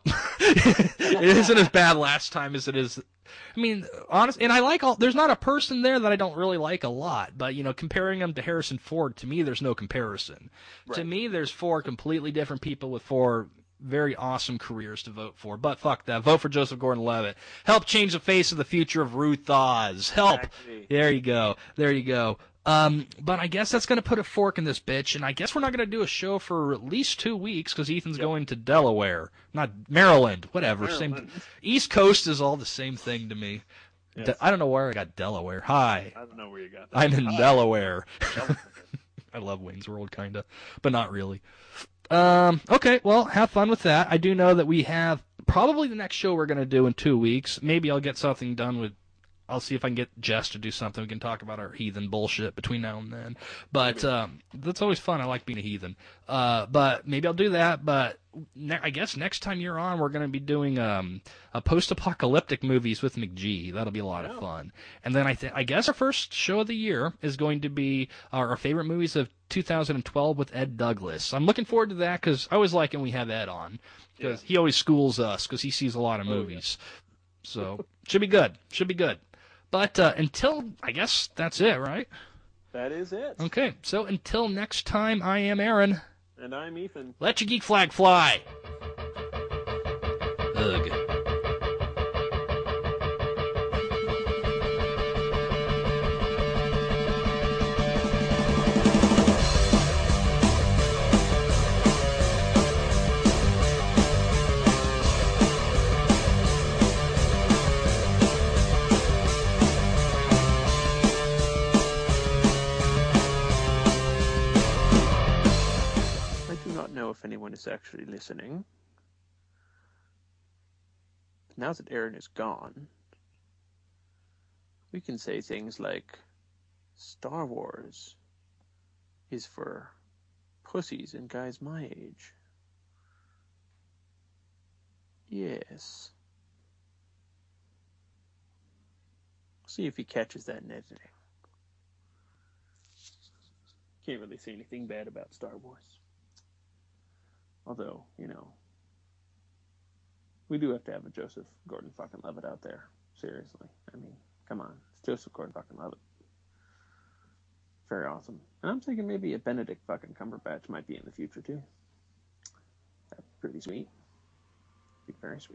Speaker 2: it isn't as bad last time as it is. I mean, honest, and I like all. There's not a person there that I don't really like a lot, but you know, comparing them to Harrison Ford, to me, there's no comparison.
Speaker 3: Right.
Speaker 2: To me, there's four completely different people with four very awesome careers to vote for. But fuck that. Vote for Joseph Gordon-Levitt. Help change the face of the future of Ruth Oz. Help.
Speaker 3: Exactly.
Speaker 2: There you go. There you go. Um, but I guess that's going to put a fork in this bitch, and I guess we're not going to do a show for at least two weeks because Ethan's
Speaker 3: Yep.
Speaker 2: going to Delaware. Not Maryland. Whatever.
Speaker 3: Maryland.
Speaker 2: Same. East Coast is all the same thing to me.
Speaker 3: Yes.
Speaker 2: De- I don't know where I got Delaware. Hi.
Speaker 3: I don't know where you got that.
Speaker 2: I'm in
Speaker 3: Hi.
Speaker 2: Delaware.
Speaker 3: Delaware.
Speaker 2: I love Wayne's World, kind of, but not really. Um, okay, well, have fun with that. I do know that we have probably the next show we're going to do in two weeks. Maybe I'll get something done with, I'll see if I can get Jess to do something. We can talk about our heathen bullshit between now and then. But um, that's always fun. I like being a heathen. Uh, but maybe I'll do that. But ne- I guess next time you're on, we're going to be doing um, a post-apocalyptic movies with McGee. That'll be a lot of fun. And then I, th- I guess our first show of the year is going to be our, our favorite movies of two thousand twelve with Ed Douglas. I'm looking forward to that because I always like when we have Ed on because
Speaker 3: Yeah.
Speaker 2: he always schools us because he sees a lot of
Speaker 3: Oh, yeah.
Speaker 2: movies. So should be good. Should be good. But uh, until, I guess that's it, right?
Speaker 3: That is it.
Speaker 2: Okay, so until next time, I am Aaron.
Speaker 3: And I'm Ethan.
Speaker 2: Let your geek flag fly. Ugh.
Speaker 3: I do not know if anyone is actually listening. Now that Aaron is gone, we can say things like Star Wars is for pussies and guys my age. Yes. See if he catches that in editing. Can't really say anything bad about Star Wars. Although, you know, we do have to have a Joseph Gordon fucking Levitt out there. Seriously. I mean, come on. It's Joseph Gordon fucking Levitt. Very awesome. And I'm thinking maybe a Benedict fucking Cumberbatch might be in the future too. That'd be pretty sweet. Be very sweet.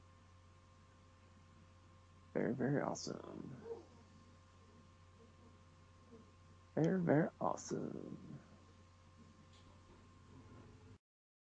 Speaker 3: Very, very awesome. Very, very awesome.